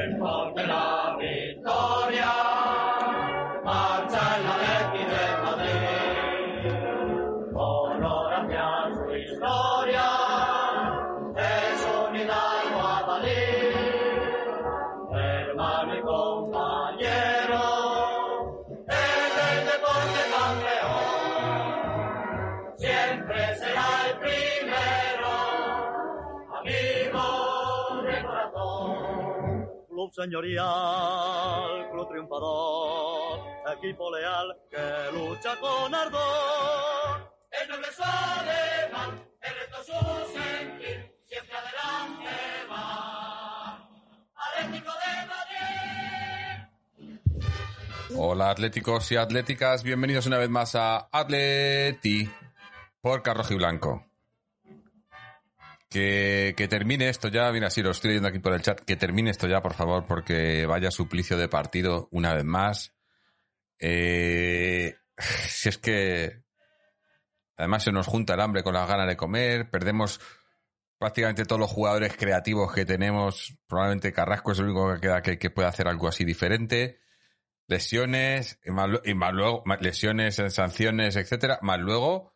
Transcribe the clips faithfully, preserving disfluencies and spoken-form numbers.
en pos de la victoria, marcha el Atleti de Madrid. Honor hacia su historia, es unidad guadalí, hermano y compañero, es el deporte campeón, siempre será el primero, amigo de corazón. Club señorial, club triunfador, equipo leal que lucha con ardor. El noble es alemán, el reto su sentir, siempre adelante va. Atlético de Madrid. Hola atléticos y atléticas, bienvenidos una vez más a Atleti por Carrojo y Blanco. Que, que termine esto ya, mira, sí, lo estoy leyendo aquí por el chat, que termine esto ya, por favor, porque vaya suplicio de partido una vez más. Eh, si es que además se nos junta el hambre con las ganas de comer, perdemos prácticamente todos los jugadores creativos que tenemos, probablemente Carrasco es el único que queda que, que puede hacer algo así diferente, lesiones, y más, y más luego, más lesiones, sanciones, etcétera, más luego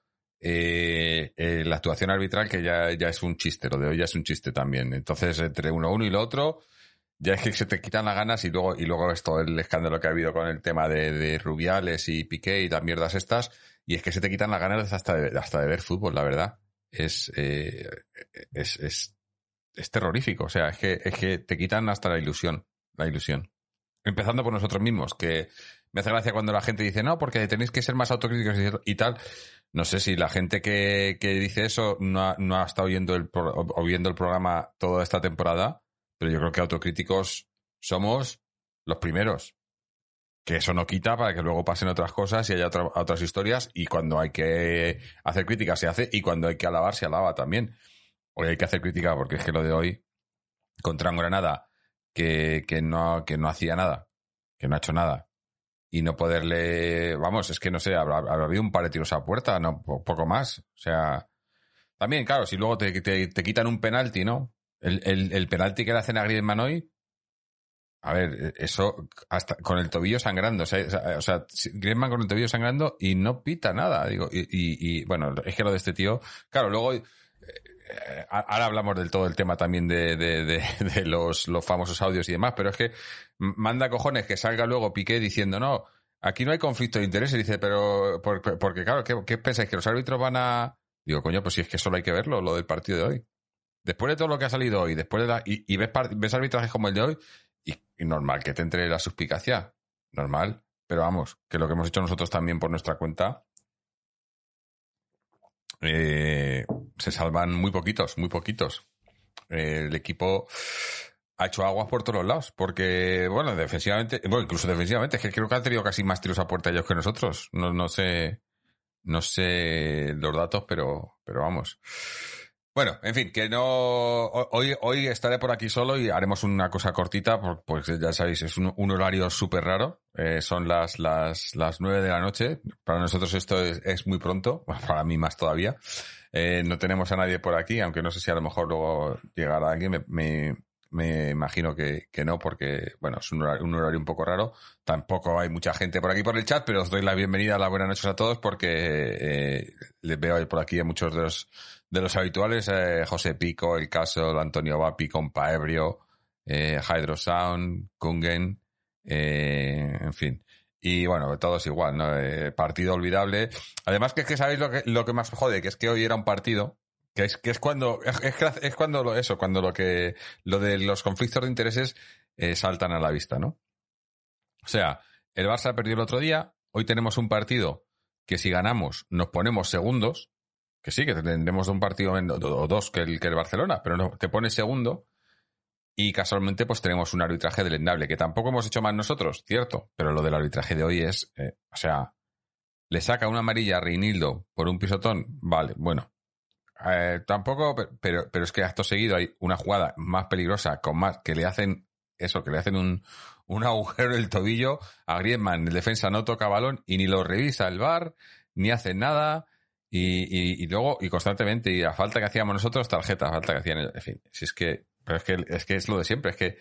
eh, eh, la actuación arbitral que ya, ya es un chiste, lo de hoy ya es un chiste también, entonces entre uno uno y lo otro ya es que se te quitan las ganas y luego y luego ves todo el escándalo que ha habido con el tema de, de Rubiales y Piqué y las mierdas estas, y es que se te quitan las ganas hasta de, hasta de ver fútbol, la verdad. Es, eh, es, es, es terrorífico, o sea, es que, es que te quitan hasta la ilusión, la ilusión. Empezando por nosotros mismos, que me hace gracia cuando la gente dice, no, porque tenéis que ser más autocríticos y tal. No sé si la gente que, que dice eso no ha, no ha estado oyendo el, o viendo el programa toda esta temporada, pero yo creo que autocríticos somos los primeros. Que eso no quita para que luego pasen otras cosas y haya otra, otras historias, y cuando hay que hacer crítica se hace, y cuando hay que alabar se alaba también. Hoy hay que hacer crítica porque es que lo de hoy contra un Granada que, que, no, que no hacía nada, que no ha hecho nada, y no poderle, vamos, es que no sé, habrá, habrá habido un par de tiros a puerta, no, poco más. O sea, también, claro, si luego te, te, te quitan un penalti, ¿no? El, el, el penalti que le hacen a Griezmann hoy, a ver, eso hasta con el tobillo sangrando, o sea, o sea, Griezmann con el tobillo sangrando y no pita nada, digo, y, y, y bueno, es que lo de este tío, claro, luego eh, ahora hablamos del todo el tema también de, de, de, de los, los famosos audios y demás, pero es que manda cojones que salga luego Piqué diciendo, no, aquí no hay conflicto de intereses, dice, pero porque, porque claro, ¿qué, ¿qué pensáis? ¿Que los árbitros van a...? Digo, coño, pues si es que solo hay que verlo, lo del partido de hoy. Después de todo lo que ha salido hoy, después de la, y, y ves, ves arbitrajes como el de hoy, y, y normal que te entre la suspicacia, normal, pero vamos, que lo que hemos hecho nosotros también por nuestra cuenta, eh, se salvan muy poquitos, muy poquitos. Eh, el equipo ha hecho aguas por todos los lados, porque, bueno, defensivamente, bueno, incluso defensivamente, es que creo que han tenido casi más tiros a puerta ellos que nosotros, no, no sé, no sé los datos, pero, pero vamos. Bueno, en fin, que no... Hoy, hoy estaré por aquí solo y haremos una cosa cortita, pues ya sabéis, es un, un horario súper raro. Eh, son las, las, las nueve de la noche. Para nosotros esto es, es muy pronto, para mí más todavía. Eh, no tenemos a nadie por aquí, aunque no sé si a lo mejor luego llegará alguien. Me, me, me imagino que, que no, porque, bueno, es un horario, un horario un poco raro. Tampoco hay mucha gente por aquí por el chat, pero os doy la bienvenida, las buenas noches a todos, porque eh, les veo por aquí a muchos de los de los habituales, eh, José Pico, El Caso, Antonio Vapi, Compa Ebrio, eh, Hydro Sound, Kungen, eh, en fin. Y bueno, todos igual, ¿no? Eh, partido olvidable. Además que es que sabéis lo que, lo que más jode, que es que hoy era un partido, que es, que es cuando, es, es, es cuando lo, eso, cuando lo que, lo de los conflictos de intereses eh, saltan a la vista, ¿no? O sea, el Barça perdió el otro día, hoy tenemos un partido que si ganamos nos ponemos segundos, que sí, que tendremos un partido o dos que el, que el Barcelona, pero no, te pones segundo y casualmente pues tenemos un arbitraje deleznable, que tampoco hemos hecho más nosotros, cierto, pero lo del arbitraje de hoy es, eh, o sea, le saca una amarilla a Reinildo por un pisotón, vale, bueno, eh, tampoco, pero, pero es que acto seguido hay una jugada más peligrosa, con más, que le hacen eso, que le hacen un, un agujero en el tobillo a Griezmann, el defensa no toca balón y ni lo revisa el V A R, ni hace nada. Y, y, y luego, y constantemente, y a falta que hacíamos nosotros, tarjeta, a falta que hacían, en fin, si es que, pero es que, es que es lo de siempre, es que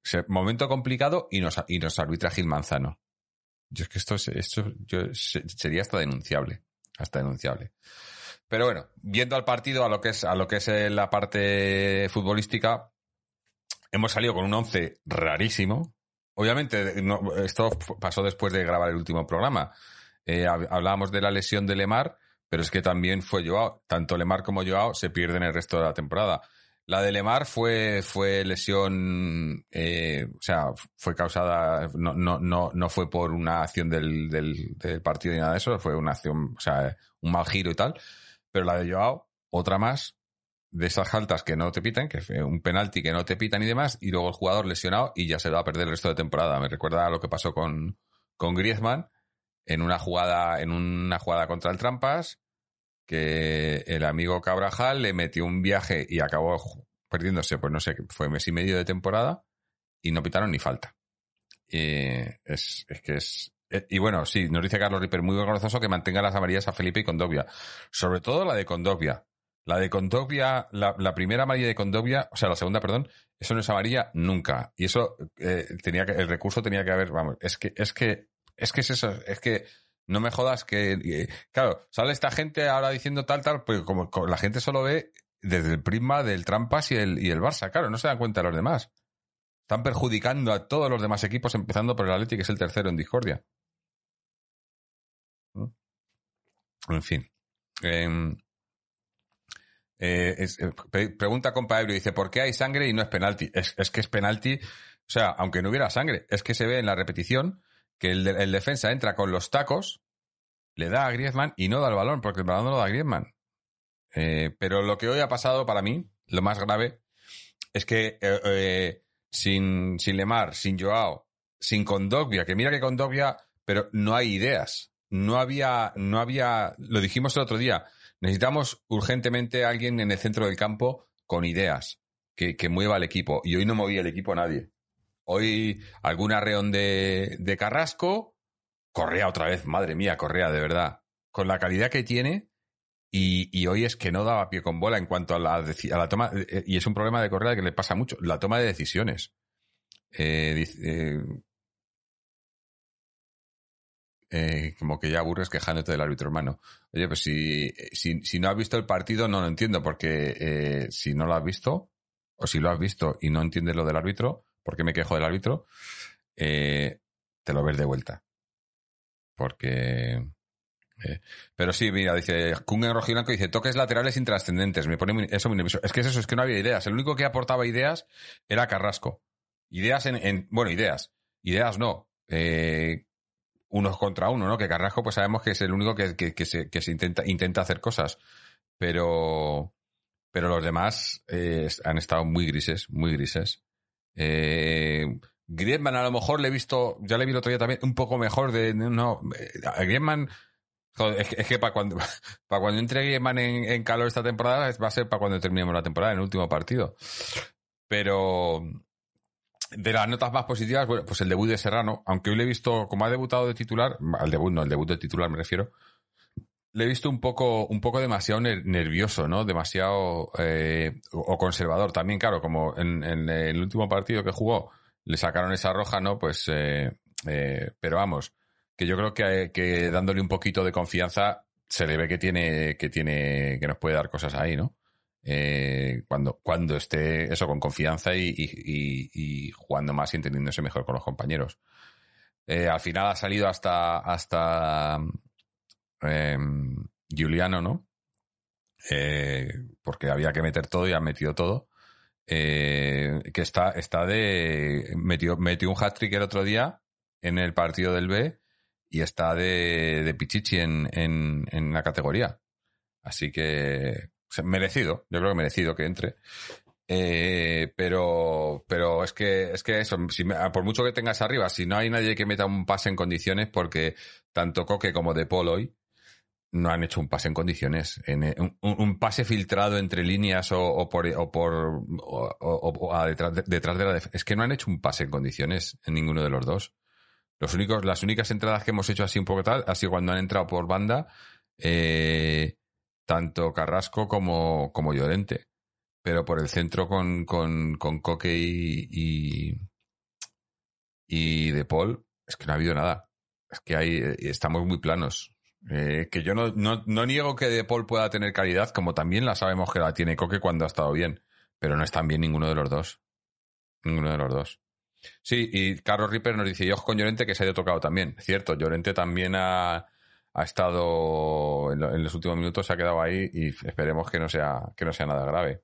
momento complicado y nos, y nos arbitra Gil Manzano. Yo es que esto, es, esto yo, sería hasta denunciable. Hasta denunciable. Pero bueno, viendo al partido, a lo que es, a lo que es la parte futbolística, hemos salido con un once rarísimo. Obviamente, no, esto pasó después de grabar el último programa. Eh, hablábamos de la lesión de Lemar, pero es que también fue Joao. Tanto Lemar como Joao se pierden el resto de la temporada. La de Lemar fue, fue lesión, eh, o sea, fue causada, no, no, no, no fue por una acción del, del, del partido ni nada de eso, fue una acción, o sea, un mal giro y tal. Pero la de Joao, otra más, de esas faltas que no te pitan, que es un penalti que no te pitan y demás, y luego el jugador lesionado y ya se va a perder el resto de temporada. Me recuerda a lo que pasó con, con Griezmann en una jugada, en una jugada contra el Trampas, que el amigo Cabrajal le metió un viaje y acabó perdiéndose, pues no sé, fue mes y medio de temporada y no pitaron ni falta. Y es, es que es... Y bueno, sí, nos dice Carlos Ripper, muy vergonzoso que mantenga las amarillas a Felipe y Kondogbia. Sobre todo la de Kondogbia. La de Kondogbia, la, la primera amarilla de Kondogbia, o sea, la segunda, perdón, eso no es amarilla nunca. Y eso eh, tenía que, el recurso tenía que haber, vamos, es que, es que, es que es eso, es que no me jodas que... Eh, claro, sale esta gente ahora diciendo tal, tal, pues como, como la gente solo ve desde el prisma del Trampas y el, y el Barça, claro, no se dan cuenta de los demás. Están perjudicando a todos los demás equipos, empezando por el Atleti, que es el tercero en discordia. En fin. Eh, eh, es, eh, pregunta compa Ebrio, dice, ¿por qué hay sangre y no es penalti? Es, es que es penalti, o sea, aunque no hubiera sangre, es que se ve en la repetición que el, el defensa entra con los tacos, le da a Griezmann y no da el balón, porque el balón no lo da Griezmann. Eh, pero lo que hoy ha pasado para mí, lo más grave, es que eh, eh, sin, sin Lemar, sin Joao, sin Kondogbia, que mira que Kondogbia, pero no hay ideas. No había, no había, lo dijimos el otro día, necesitamos urgentemente a alguien en el centro del campo con ideas, que, que mueva el equipo. Y hoy no movía el equipo nadie. Hoy algún arreón de, de Carrasco, Correa otra vez, madre mía, Correa, de verdad. Con la calidad que tiene, y, y hoy es que no daba pie con bola en cuanto a la, a la toma, y es un problema de Correa que le pasa mucho, la toma de decisiones. Eh, eh, eh, como que ya aburres quejándote del árbitro, hermano. Oye, pues si, si, si no has visto el partido no lo entiendo, porque eh, si no lo has visto, o si lo has visto y no entiendes lo del árbitro, ¿por qué me quejo del árbitro? Eh, te lo ves de vuelta. Porque... Eh, pero sí, mira, dice Kung en rojiblanco, dice toques laterales intrascendentes, me pone muy, eso muy nervioso. Es que es eso, es que no había ideas. El único que aportaba ideas era Carrasco. Ideas en, en bueno, ideas. Ideas no. Eh, unos contra uno, ¿no? Que Carrasco, pues sabemos que es el único que, que, que se, que se intenta, intenta hacer cosas. Pero, pero los demás eh, han estado muy grises, muy grises. Eh, Griezmann a lo mejor le he visto, ya le vi el otro día también, un poco mejor de, no, a Griezmann, joder, es que, es que para cuando, para cuando entre Griezmann en, en calor esta temporada, va a ser para cuando terminemos la temporada, en el último partido. Pero de las notas más positivas, bueno, pues el debut de Serrano, aunque hoy le he visto, como ha debutado de titular, al debut, no, el debut de titular me refiero, le he visto un poco, un poco demasiado nervioso, ¿no? Demasiado eh, o conservador. También, claro, como en, en el último partido que jugó le sacaron esa roja, ¿no? Pues, eh, eh, pero vamos, que yo creo que, que dándole un poquito de confianza se le ve que tiene, que tiene, que nos puede dar cosas ahí, ¿no? Eh, cuando, cuando esté eso con confianza y, y, y, y jugando más y entendiéndose mejor con los compañeros. Eh, al final ha salido hasta, hasta eh, Giuliano, ¿no? Eh, porque había que meter todo y han metido todo. Eh, que está, está de... Metió, metió un hat-trick el otro día en el partido del B y está de, de Pichichi en, en, en la categoría. Así que merecido, yo creo que merecido que entre. Eh, pero pero es que es que eso, si, por mucho que tengas arriba, si no hay nadie que meta un pase en condiciones, porque tanto Coque como De Paul hoy no han hecho un pase en condiciones, en, un, un pase filtrado entre líneas o, o por o por o, o, o a detrás, de, detrás de la defensa. Es que no han hecho un pase en condiciones en ninguno de los dos. Los únicos, las únicas entradas que hemos hecho así un poco tal, ha sido cuando han entrado por banda, eh, tanto Carrasco como, como Llorente. Pero por el centro con, con, con Coque y, y, Y De Paul, es que no ha habido nada. Es que hay, estamos muy planos. Eh, que yo no, no, no niego que De Paul pueda tener calidad, como también la sabemos que la tiene Coque cuando ha estado bien. Pero no están bien ninguno de los dos. Ninguno de los dos. Sí, y Carlos Ripper nos dice, y ojo con Llorente que se ha ido tocado también. Cierto, Llorente también ha, ha estado en, lo, en los últimos minutos, se ha quedado ahí y esperemos que no sea, que no sea nada grave.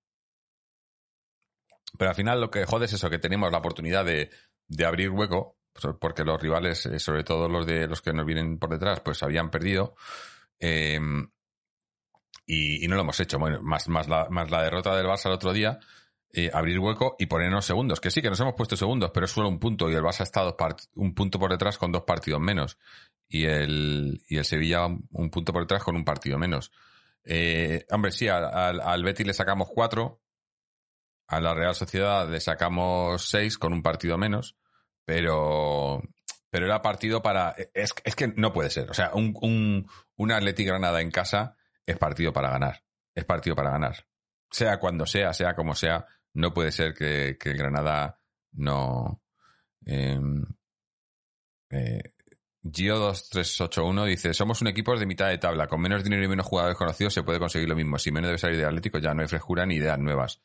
Pero al final lo que jode es eso, que tenemos la oportunidad de, de abrir hueco, porque los rivales, sobre todo los de los que nos vienen por detrás, pues habían perdido. Eh, y, y no lo hemos hecho. Bueno, más, más, la, más la derrota del Barça el otro día, eh, abrir hueco y ponernos segundos. Que sí, que nos hemos puesto segundos, pero es solo un punto. Y el Barça ha estado part- un punto por detrás con dos partidos menos. Y el, y el Sevilla un punto por detrás con un partido menos. Eh, hombre, sí, al, al, al Betis le sacamos cuatro. A la Real Sociedad le sacamos seis con un partido menos, pero, pero era partido para... Es, es que no puede ser. O sea, un, un, un Athletic Granada en casa es partido para ganar. Es partido para ganar. Sea cuando sea, sea como sea, no puede ser que, que el Granada no... Eh, eh, Gio dos tres ocho uno dice, somos un equipo de mitad de tabla. Con menos dinero y menos jugadores conocidos se puede conseguir lo mismo. Si menos debe salir de Atlético, ya no hay frescura ni ideas nuevas.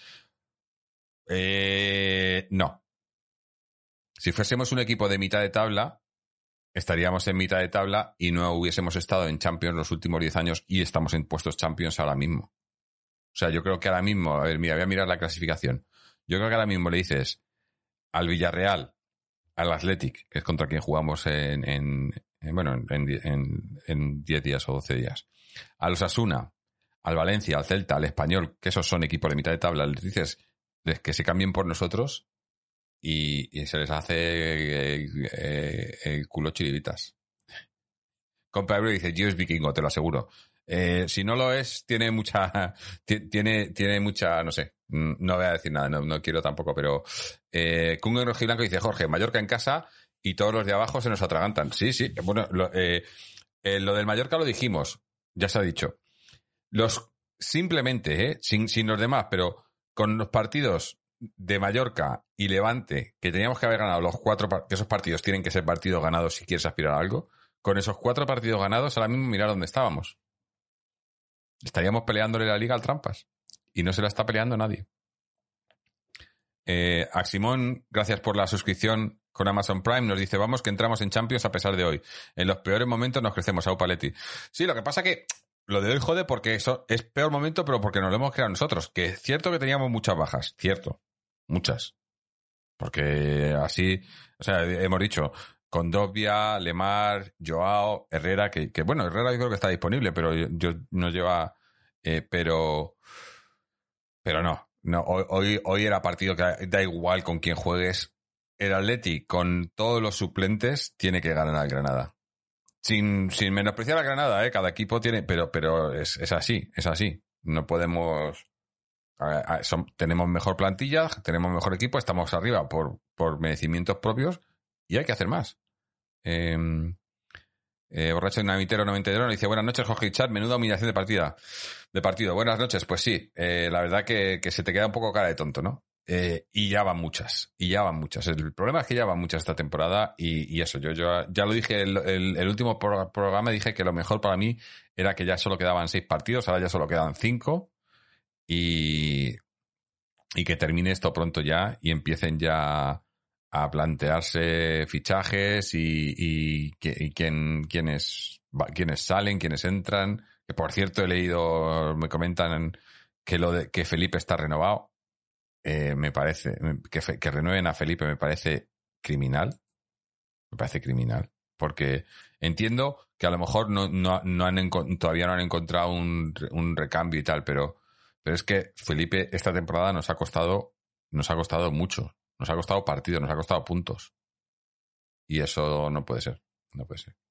Eh, no. Si fuésemos un equipo de mitad de tabla, estaríamos en mitad de tabla y no hubiésemos estado en Champions los últimos diez años y estamos en puestos Champions ahora mismo. O sea, yo creo que ahora mismo, a ver, mira, voy a mirar la clasificación. Yo creo que ahora mismo le dices al Villarreal, al Athletic, que es contra quien jugamos en, en, en bueno, en, en, en diez días o doce días, al Osasuna, al Valencia, al Celta, al Español, que esos son equipos de mitad de tabla, les dices que se cambien por nosotros y, y se les hace eh, eh, el culo chiribitas. Compa Ebro dice, Gio es vikingo, te lo aseguro. Eh, si no lo es, tiene mucha, tiene, tiene mucha, no sé, no voy a decir nada, no, no quiero tampoco, pero eh, Kungo Rojiblanco dice, Jorge, Mallorca en casa y todos los de abajo se nos atragantan. Sí, sí, bueno, lo, eh, eh, lo del Mallorca lo dijimos, ya se ha dicho. Los, simplemente, eh, sin, sin los demás, pero con los partidos de Mallorca y Levante, que teníamos que haber ganado los cuatro, que esos partidos tienen que ser partidos ganados si quieres aspirar a algo, con esos cuatro partidos ganados, ahora mismo mirar dónde estábamos. Estaríamos peleándole la liga al Trampas. Y no se la está peleando nadie. Eh, Aximón, gracias por la suscripción con Amazon Prime, nos dice, vamos que entramos en Champions a pesar de hoy. En los peores momentos nos crecemos, a Paletti. Sí, lo que pasa que lo de hoy jode porque eso es peor momento, pero porque nos lo hemos creado nosotros. Que es cierto que teníamos muchas bajas, cierto, muchas. Porque así, o sea, hemos dicho, Condovia, Lemar, Joao, Herrera, que, que bueno, Herrera yo creo que está disponible, pero yo, yo no lleva, eh, pero, pero no, no, hoy, hoy, hoy era partido que da igual con quién juegues. El Atleti, con todos los suplentes, tiene que ganar al Granada. Sin, sin menospreciar a Granada, ¿eh? Cada equipo tiene, pero, pero es, es así, es así. No podemos, a, a, son, tenemos mejor plantilla, tenemos mejor equipo, estamos arriba por, por merecimientos propios y hay que hacer más. Eh, eh, Borracho Namitero noventa y dos dice, buenas noches, Jorge y Chat, menuda humillación de partida, de partido. Buenas noches, pues sí, eh, la verdad que, que se te queda un poco cara de tonto, ¿no? Eh, y ya van muchas, y ya van muchas. El problema es que ya van muchas esta temporada y, y eso, yo, yo ya lo dije, el, el, el último pro, programa dije que lo mejor para mí era que ya solo quedaban seis partidos, ahora ya solo quedan cinco y, y que termine esto pronto ya y empiecen ya a plantearse fichajes y, y, y quién, quiénes, quiénes salen, quiénes entran. Que por cierto he leído, me comentan que lo de que Felipe está renovado. Eh, me parece, que, que renueven a Felipe me parece criminal. Me parece criminal. Porque entiendo que a lo mejor no, no, no han, todavía no han encontrado un, un recambio y tal, pero, pero es que Felipe esta temporada nos ha costado, nos ha costado mucho. Nos ha costado partidos, nos ha costado puntos. Y eso no puede ser. No puede ser.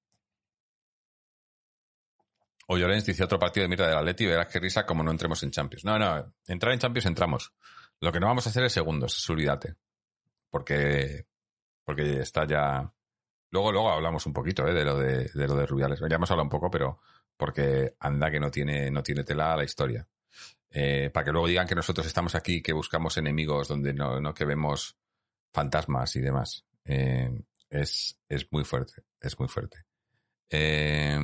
O Llorens dice otro partido de mierda del Atleti y verás qué risa como no entremos en Champions. No, no, entrar en Champions entramos. Lo que no vamos a hacer es segundos, es olvídate. Porque, porque está ya... Luego, luego hablamos un poquito, ¿eh? de lo de, de lo de Rubiales. Ya hemos hablado un poco, pero porque anda que no tiene, no tiene tela a la historia. Eh, para que luego digan que nosotros estamos aquí, que buscamos enemigos donde no, no que vemos fantasmas y demás. Eh, es, es muy fuerte, es muy fuerte. Eh,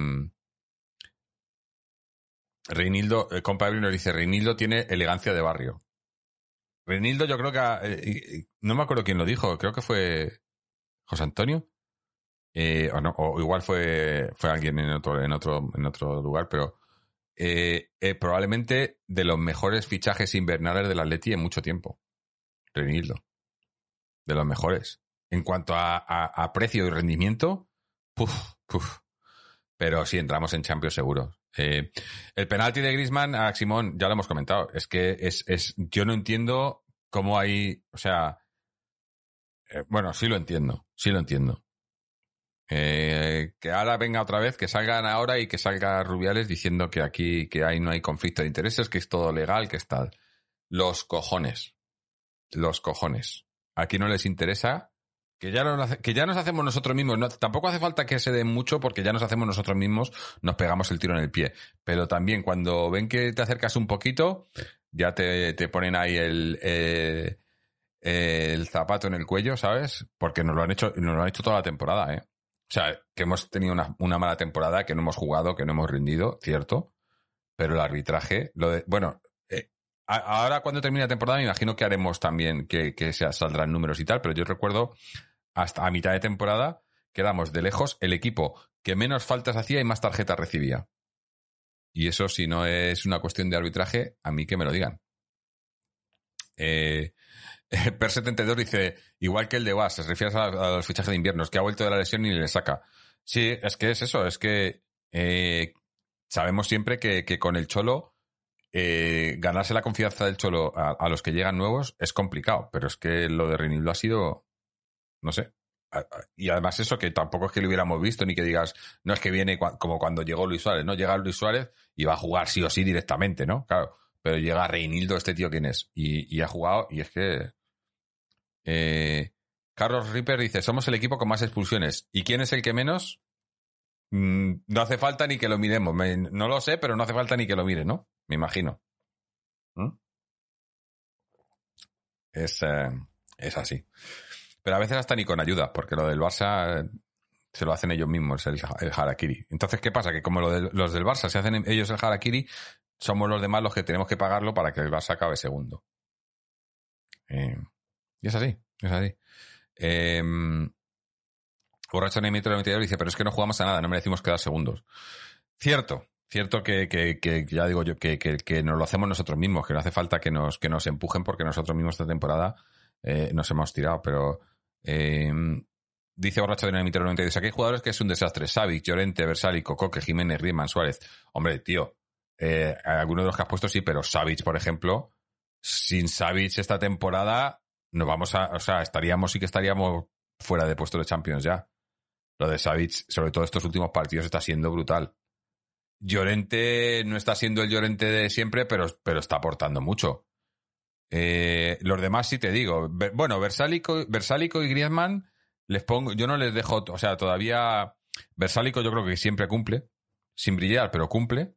Reinildo, el compa Ebri nos dice, Reinildo tiene elegancia de barrio. Reinildo yo creo que... Eh, no me acuerdo quién lo dijo, creo que fue José Antonio. Eh, o, no, o igual fue, fue alguien en otro, en otro, en otro lugar, pero eh, eh, probablemente de los mejores fichajes invernales del Atleti en mucho tiempo. Reinildo. De los mejores. En cuanto a, a, a precio y rendimiento, puf, puf. Pero sí, entramos en Champions seguro. Eh, el penalti de Griezmann a Simón, ya lo hemos comentado. Es que es, es yo no entiendo cómo hay... O sea... Eh, bueno, sí lo entiendo. Sí lo entiendo. Eh, que ahora venga otra vez, que salgan ahora y que salga Rubiales diciendo que aquí que ahí no hay conflicto de intereses, que es todo legal, que está... Los cojones. Los cojones. Aquí no les interesa... Que ya, nos, que ya nos hacemos nosotros mismos. No, tampoco hace falta que se den mucho porque ya nos hacemos nosotros mismos, nos pegamos el tiro en el pie. Pero también cuando ven que te acercas un poquito, ya te, te ponen ahí el, eh, el zapato en el cuello, ¿sabes? Porque nos lo han hecho, nos lo han hecho toda la temporada, ¿eh? O sea, que hemos tenido una, una mala temporada, que no hemos jugado, que no hemos rendido, cierto. Pero el arbitraje, lo de, bueno, eh, a, ahora cuando termine la temporada me imagino que haremos también, que, que se saldrán números y tal, pero yo recuerdo hasta a mitad de temporada quedamos de lejos el equipo que menos faltas hacía y más tarjetas recibía. Y eso, si no es una cuestión de arbitraje, a mí que me lo digan. Eh, Per setenta y dos dice, igual que el de Vas, se refiere a, a los fichajes de invierno, es que ha vuelto de la lesión y le saca. Sí, es que es eso, es que eh, sabemos siempre que, que con el Cholo eh, ganarse la confianza del Cholo a, a los que llegan nuevos es complicado, pero es que lo de Reinildo ha sido... No sé. Y además eso que tampoco es que lo hubiéramos visto ni que digas, no es que viene cua- como cuando llegó Luis Suárez, ¿no? Llega Luis Suárez y va a jugar sí o sí directamente, ¿no? Claro. Pero llega Reinildo, este tío quién es. Y, y ha jugado y es que... Eh, Carlos Ripper dice, somos el equipo con más expulsiones. ¿Y quién es el que menos? Mm, no hace falta ni que lo miremos. Me, no lo sé, pero no hace falta ni que lo mire, ¿no? Me imagino. ¿Mm? Es, eh, es así. Pero a veces hasta ni con ayuda, porque lo del Barça se lo hacen ellos mismos, el, el harakiri. Entonces, ¿qué pasa? Que como lo de, los del Barça se hacen ellos el harakiri, somos los demás los que tenemos que pagarlo para que el Barça acabe segundo. Eh, y es así, es así. Eh, Borracho Nemitro noventa y dos dice, pero es que no jugamos a nada, no merecimos quedar segundos. Cierto, cierto que, que, que ya digo yo, que, que, que nos lo hacemos nosotros mismos, que no hace falta que nos, que nos empujen porque nosotros mismos esta temporada eh, nos hemos tirado, pero... Eh, dice Borracho de Nemitro noventa y dos, aquí hay jugadores que es un desastre. Savic, Llorente, Versálico, Coque, Jiménez, Griezmann, Suárez. Hombre, tío, eh, algunos de los que has puesto sí, pero Savic, por ejemplo, sin Savic esta temporada nos vamos a... O sea, estaríamos, sí que estaríamos fuera de puesto de Champions ya. Lo de Savic, sobre todo estos últimos partidos, está siendo brutal. Llorente no está siendo el Llorente de siempre, pero, pero está aportando mucho. Eh, los demás sí te digo. Bueno, Versálico, Versálico y Griezmann les pongo, yo no les dejo, o sea, todavía Versálico yo creo que siempre cumple, sin brillar, pero cumple.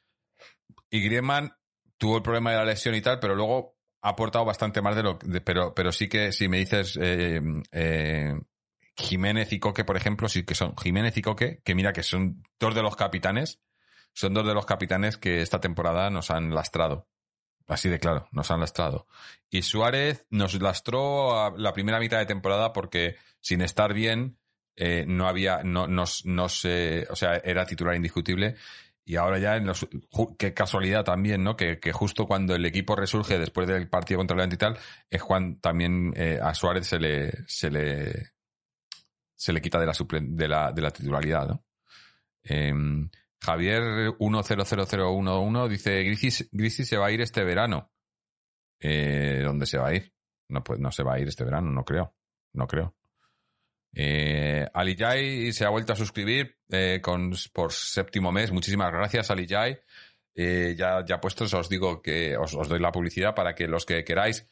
Y Griezmann tuvo el problema de la lesión y tal, pero luego ha aportado bastante más de lo de, pero, pero sí que si me dices eh, eh, Jiménez y Coque, por ejemplo, sí que son Jiménez y Coque, que mira que son dos de los capitanes, son dos de los capitanes que esta temporada nos han lastrado. Así de claro, nos han lastrado. Y Suárez nos lastró a la primera mitad de temporada porque sin estar bien eh, no había, no, nos, no se, o sea, era titular indiscutible. Y ahora ya, en los, qué casualidad también, ¿no? Que, que justo cuando el equipo resurge después del partido contra el Levante y tal, es cuando también eh, a Suárez se le, se le, se le quita de la, suplen, de la, de la titularidad, ¿no? Eh, Javier uno cero cero cero uno uno dice, Grisis, Grisis se va a ir este verano. Eh, ¿Dónde se va a ir? No, pues no se va a ir este verano, no creo. No creo. Eh, Alijay se ha vuelto a suscribir eh, con, por séptimo mes. Muchísimas gracias, Alijay. Eh, ya, ya puestos os digo que os, os doy la publicidad para que los que queráis,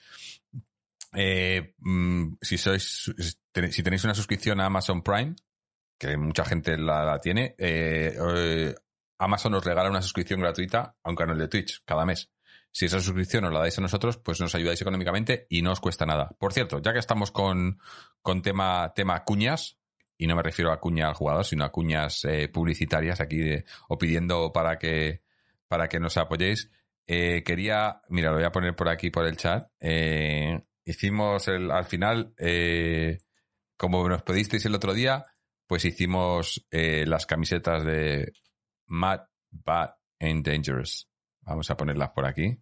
eh, mm, si sois, si tenéis una suscripción a Amazon Prime, que mucha gente la, la tiene, eh, eh, Amazon os regala una suscripción gratuita a un canal de Twitch cada mes. Si esa suscripción os la dais a nosotros, pues nos ayudáis económicamente y no os cuesta nada. Por cierto, ya que estamos con, con tema, tema cuñas, y no me refiero a cuña al jugador, sino a cuñas eh, publicitarias aquí de, o pidiendo para que, para que nos apoyéis, eh, quería, mira, lo voy a poner por aquí por el chat. Eh, hicimos el, al final, eh, como nos pedisteis el otro día, pues hicimos eh, las camisetas de Mad, Bad and Dangerous. Vamos a ponerlas por aquí.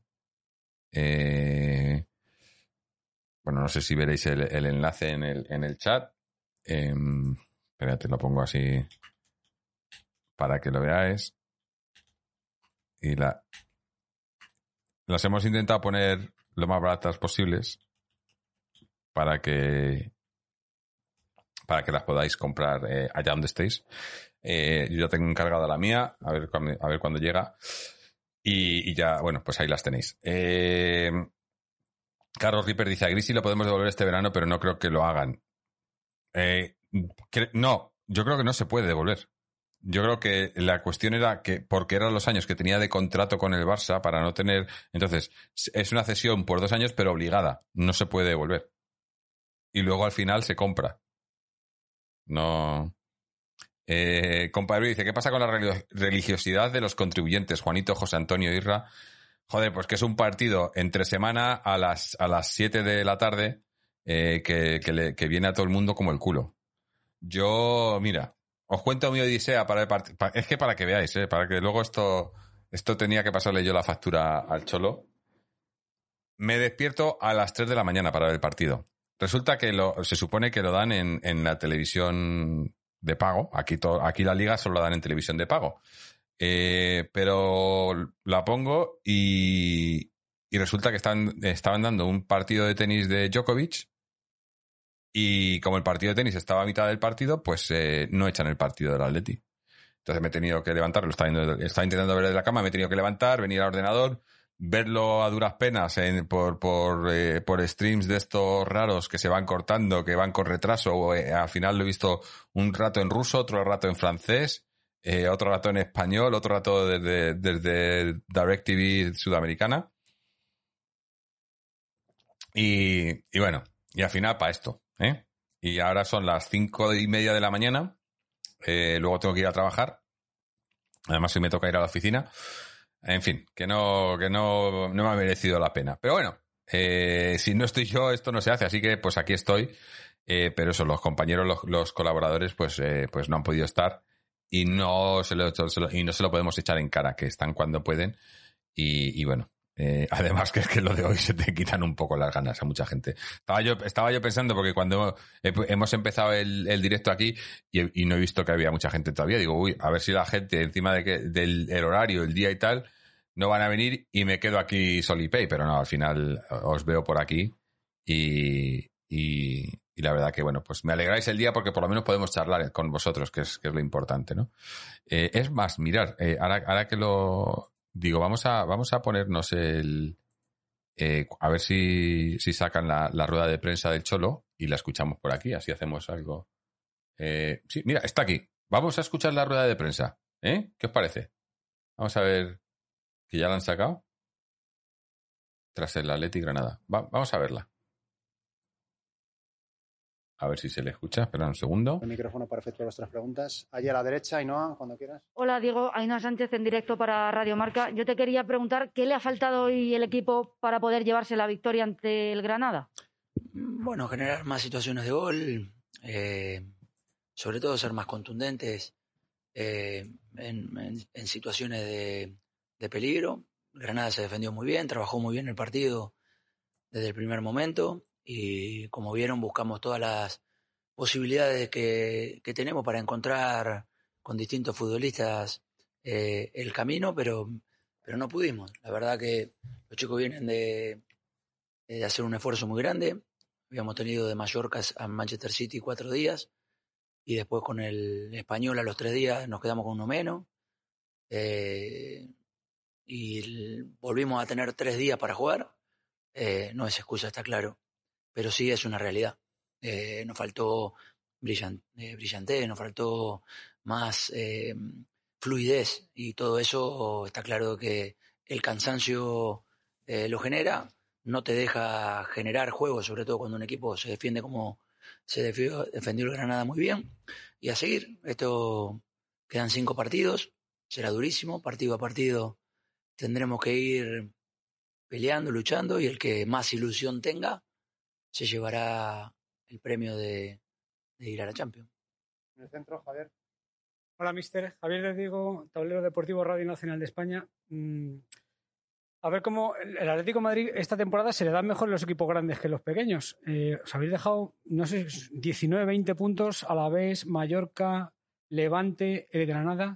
Eh, bueno, no sé si veréis el, el enlace en el, en el chat. Eh, espérate, lo pongo así para que lo veáis. Y la, las hemos intentado poner lo más baratas posibles para que para que las podáis comprar eh, allá donde estéis. Eh, yo ya tengo encargada la mía, a ver cuándo, a ver cuándo llega. Y, y ya, bueno, pues ahí las tenéis. Eh, Carlos Ripper dice, a Grisi lo podemos devolver este verano, pero no creo que lo hagan. Eh, que, no, yo creo que no se puede devolver. Yo creo que la cuestión era que, porque eran los años que tenía de contrato con el Barça para no tener... Entonces, es una cesión por dos años, pero obligada. No se puede devolver. Y luego al final se compra. No... Eh, compadre dice, ¿qué pasa con la religiosidad de los contribuyentes? Juanito, José Antonio, Irra. Joder, pues que es un partido entre semana a las a las siete de la tarde eh, que, que, le, que viene a todo el mundo como el culo. Yo, mira, os cuento mi odisea para el partido. Es que para que veáis, eh, para que luego esto, esto tenía que pasarle yo la factura al Cholo. Me despierto a las tres de la mañana para ver el partido. Resulta que lo, se supone que lo dan en, en la televisión de pago. Aquí, to, aquí la liga solo la dan en televisión de pago. Eh, pero la pongo y, y resulta que están, estaban dando un partido de tenis de Djokovic y como el partido de tenis estaba a mitad del partido, pues eh, no echan el partido del Atleti. Entonces me he tenido que levantar, lo estaba, estaba intentando ver desde la cama, me he tenido que levantar, venir al ordenador, verlo a duras penas en, por, por, eh, por streams de estos raros que se van cortando, que van con retraso. Eh, al final lo he visto un rato en ruso, otro rato en francés, eh, otro rato en español, otro rato desde, desde DirecTV sudamericana. Y, y bueno, y al final para esto, ¿eh? Y ahora son las cinco y media de la mañana, eh, luego tengo que ir a trabajar. Además, hoy me toca ir a la oficina. En fin, que no, que no, no me ha merecido la pena. Pero bueno, eh, si no estoy yo, esto no se hace. Así que, pues aquí estoy. Eh, pero eso, los compañeros, los, los colaboradores, pues, eh, pues no han podido estar. Y no se lo, se lo, y no se lo podemos echar en cara, que están cuando pueden. Y, y bueno, eh, además que es que lo de hoy se te quitan un poco las ganas a mucha gente. Estaba yo, estaba yo pensando, porque cuando hemos empezado el, el directo aquí y, y no he visto que había mucha gente todavía, digo, uy, a ver si la gente encima de que, del el horario, el día y tal, no van a venir y me quedo aquí solipay, pero no, al final os veo por aquí y, y, y la verdad que, bueno, pues me alegráis el día porque por lo menos podemos charlar con vosotros, que es, que es lo importante, ¿no? Eh, es más, mirar, eh, ahora, ahora que lo... Digo, vamos a, vamos a ponernos el... Eh, a ver si, si sacan la, la rueda de prensa del Cholo y la escuchamos por aquí, así hacemos algo. Eh, sí, mira, está aquí. Vamos a escuchar la rueda de prensa. ¿Eh? ¿Qué os parece? Vamos a ver que ya la han sacado. Tras el Atleti Granada. Va, vamos a verla. A ver si se le escucha. Espera un segundo. El micrófono para efectuar vuestras preguntas. Allí a la derecha, Ainhoa, cuando quieras. Hola, Diego. Ainhoa Sánchez en directo para Radio Marca. Yo te quería preguntar, ¿qué le ha faltado hoy el equipo para poder llevarse la victoria ante el Granada? Bueno, generar más situaciones de gol, eh, sobre todo ser más contundentes eh, en, en, en situaciones de, de peligro. Granada se defendió muy bien, trabajó muy bien el partido desde el primer momento y, como vieron, buscamos todas las posibilidades que, que tenemos para encontrar con distintos futbolistas eh, el camino, pero, pero no pudimos. La verdad que los chicos vienen de, de hacer un esfuerzo muy grande. Habíamos tenido de Mallorca a Manchester City cuatro días y después con el Español a los tres días nos quedamos con uno menos. Eh, y el, volvimos a tener tres días para jugar. Eh, no es excusa, está claro, pero sí es una realidad. Eh, nos faltó brillant, eh, brillantez, nos faltó más eh, fluidez y todo eso está claro que el cansancio eh, lo genera, no te deja generar juego, sobre todo cuando un equipo se defiende como se defendió, defendió el Granada muy bien. Y a seguir, esto quedan cinco partidos, será durísimo, partido a partido tendremos que ir peleando, luchando, y el que más ilusión tenga se llevará el premio de, de ir a la Champions. En el centro, Javier. Hola, mister. Javier les digo, Tablero Deportivo Radio Nacional de España. Mm, a ver cómo el Atlético de Madrid esta temporada se le dan mejor los equipos grandes que los pequeños. Eh, os habéis dejado, no sé, diecinueve, veinte puntos a la vez, Mallorca, Levante, el Granada.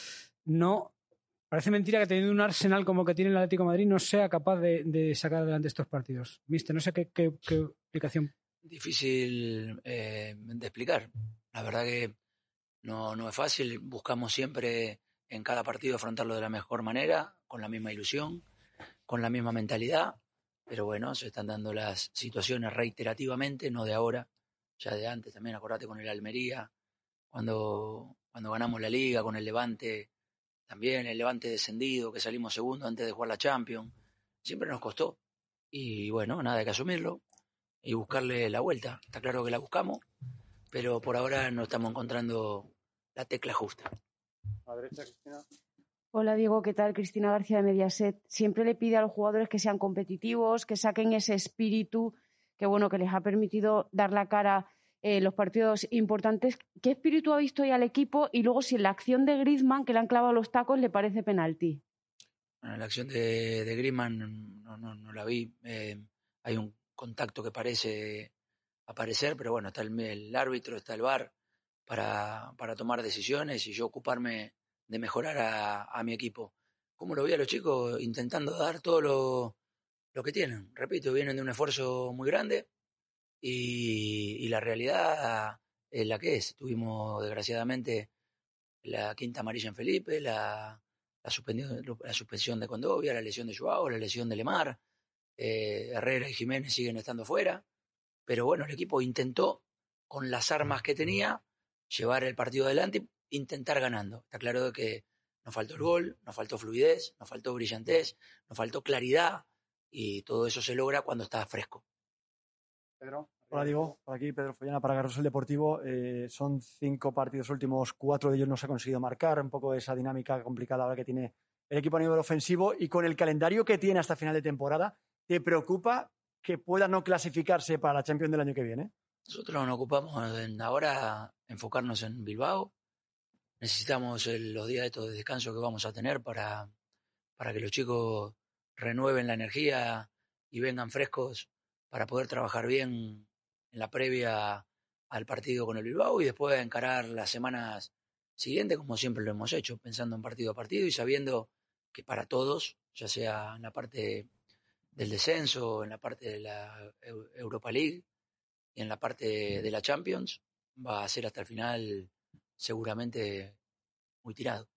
No, parece mentira que teniendo un Arsenal como que tiene el Atlético de Madrid no sea capaz de, de sacar adelante estos partidos. Mister, no sé qué, qué, qué explicación. Difícil eh, de explicar. La verdad que no, no es fácil. Buscamos siempre en cada partido afrontarlo de la mejor manera, con la misma ilusión, con la misma mentalidad, pero bueno, se están dando las situaciones reiterativamente, no de ahora, ya de antes también. Acordate con el Almería, cuando, cuando ganamos la Liga, con el Levante, también el Levante descendido, que salimos segundo antes de jugar la Champions, siempre nos costó. Y bueno, nada, hay que asumirlo y buscarle la vuelta. Está claro que la buscamos, pero por ahora no estamos encontrando la tecla justa. A la derecha, Cristina. Hola Diego, ¿qué tal? Cristina García de Mediaset. Siempre le pide a los jugadores que sean competitivos, que saquen ese espíritu que bueno que les ha permitido dar la cara en eh, los partidos importantes. ¿Qué espíritu ha visto hoy al equipo? Y luego si en la acción de Griezmann, que le han clavado los tacos, le parece penalti. Bueno, la acción de, de Griezmann no, no, no la vi. Eh, hay un contacto que parece aparecer, pero bueno, está el, el árbitro, está el V A R para, para tomar decisiones y yo ocuparme de mejorar a, a mi equipo. ¿Cómo lo vi a los chicos? Intentando dar todo lo, lo que tienen. Repito, vienen de un esfuerzo muy grande y, y la realidad es la que es. Tuvimos, desgraciadamente, la quinta amarilla en Felipe, la, la, suspensión, la suspensión de Condovia, la lesión de Joao, la lesión de Lemar. Eh, Herrera y Jiménez siguen estando fuera. Pero bueno, el equipo intentó, con las armas que tenía, llevar el partido adelante, intentar ganando. Está claro que nos faltó el gol, nos faltó fluidez, nos faltó brillantez, nos faltó claridad, y todo eso se logra cuando está fresco. Pedro. Hola Diego, por aquí Pedro Follana para Carrusel Deportivo. Eh, son cinco partidos últimos, cuatro de ellos no se ha conseguido marcar, un poco esa dinámica complicada ahora que tiene el equipo a nivel ofensivo, y con el calendario que tiene hasta final de temporada, ¿te preocupa que pueda no clasificarse para la Champions del año que viene? Nosotros nos ocupamos en ahora enfocarnos en Bilbao. Necesitamos el, los días estos de descanso que vamos a tener para, para que los chicos renueven la energía y vengan frescos para poder trabajar bien en la previa al partido con el Bilbao y después encarar las semanas siguientes como siempre lo hemos hecho, pensando en partido a partido y sabiendo que para todos, ya sea en la parte del descenso, en la parte de la Europa League y en la parte de la Champions, va a ser hasta el final seguramente muy tirado.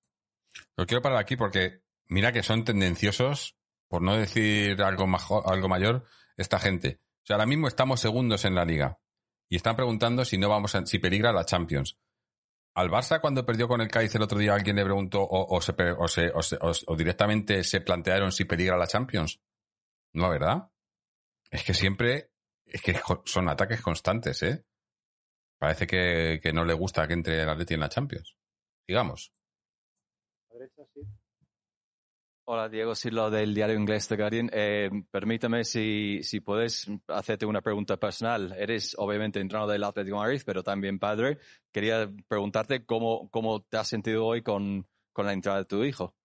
Lo quiero parar aquí porque mira que son tendenciosos, por no decir algo, majo, algo mayor, esta gente. O sea, ahora mismo estamos segundos en la Liga y están preguntando si no vamos a, si peligra la Champions. Al Barça, cuando perdió con el Cádiz el otro día, alguien le preguntó o, o, se, o, se, o, se, o directamente se plantearon si peligra la Champions. No, ¿verdad? Es que siempre es que son ataques constantes, ¿eh? Parece que, que no le gusta que entre el Atleti en la Champions. Digamos. A la derecha, sí. Hola, Diego Silo del diario inglés The Guardian. Eh, permítame si, si puedes hacerte una pregunta personal. Eres obviamente entrenador del Atlético de Madrid, pero también padre. Quería preguntarte cómo, cómo te has sentido hoy con, con la entrada de tu hijo.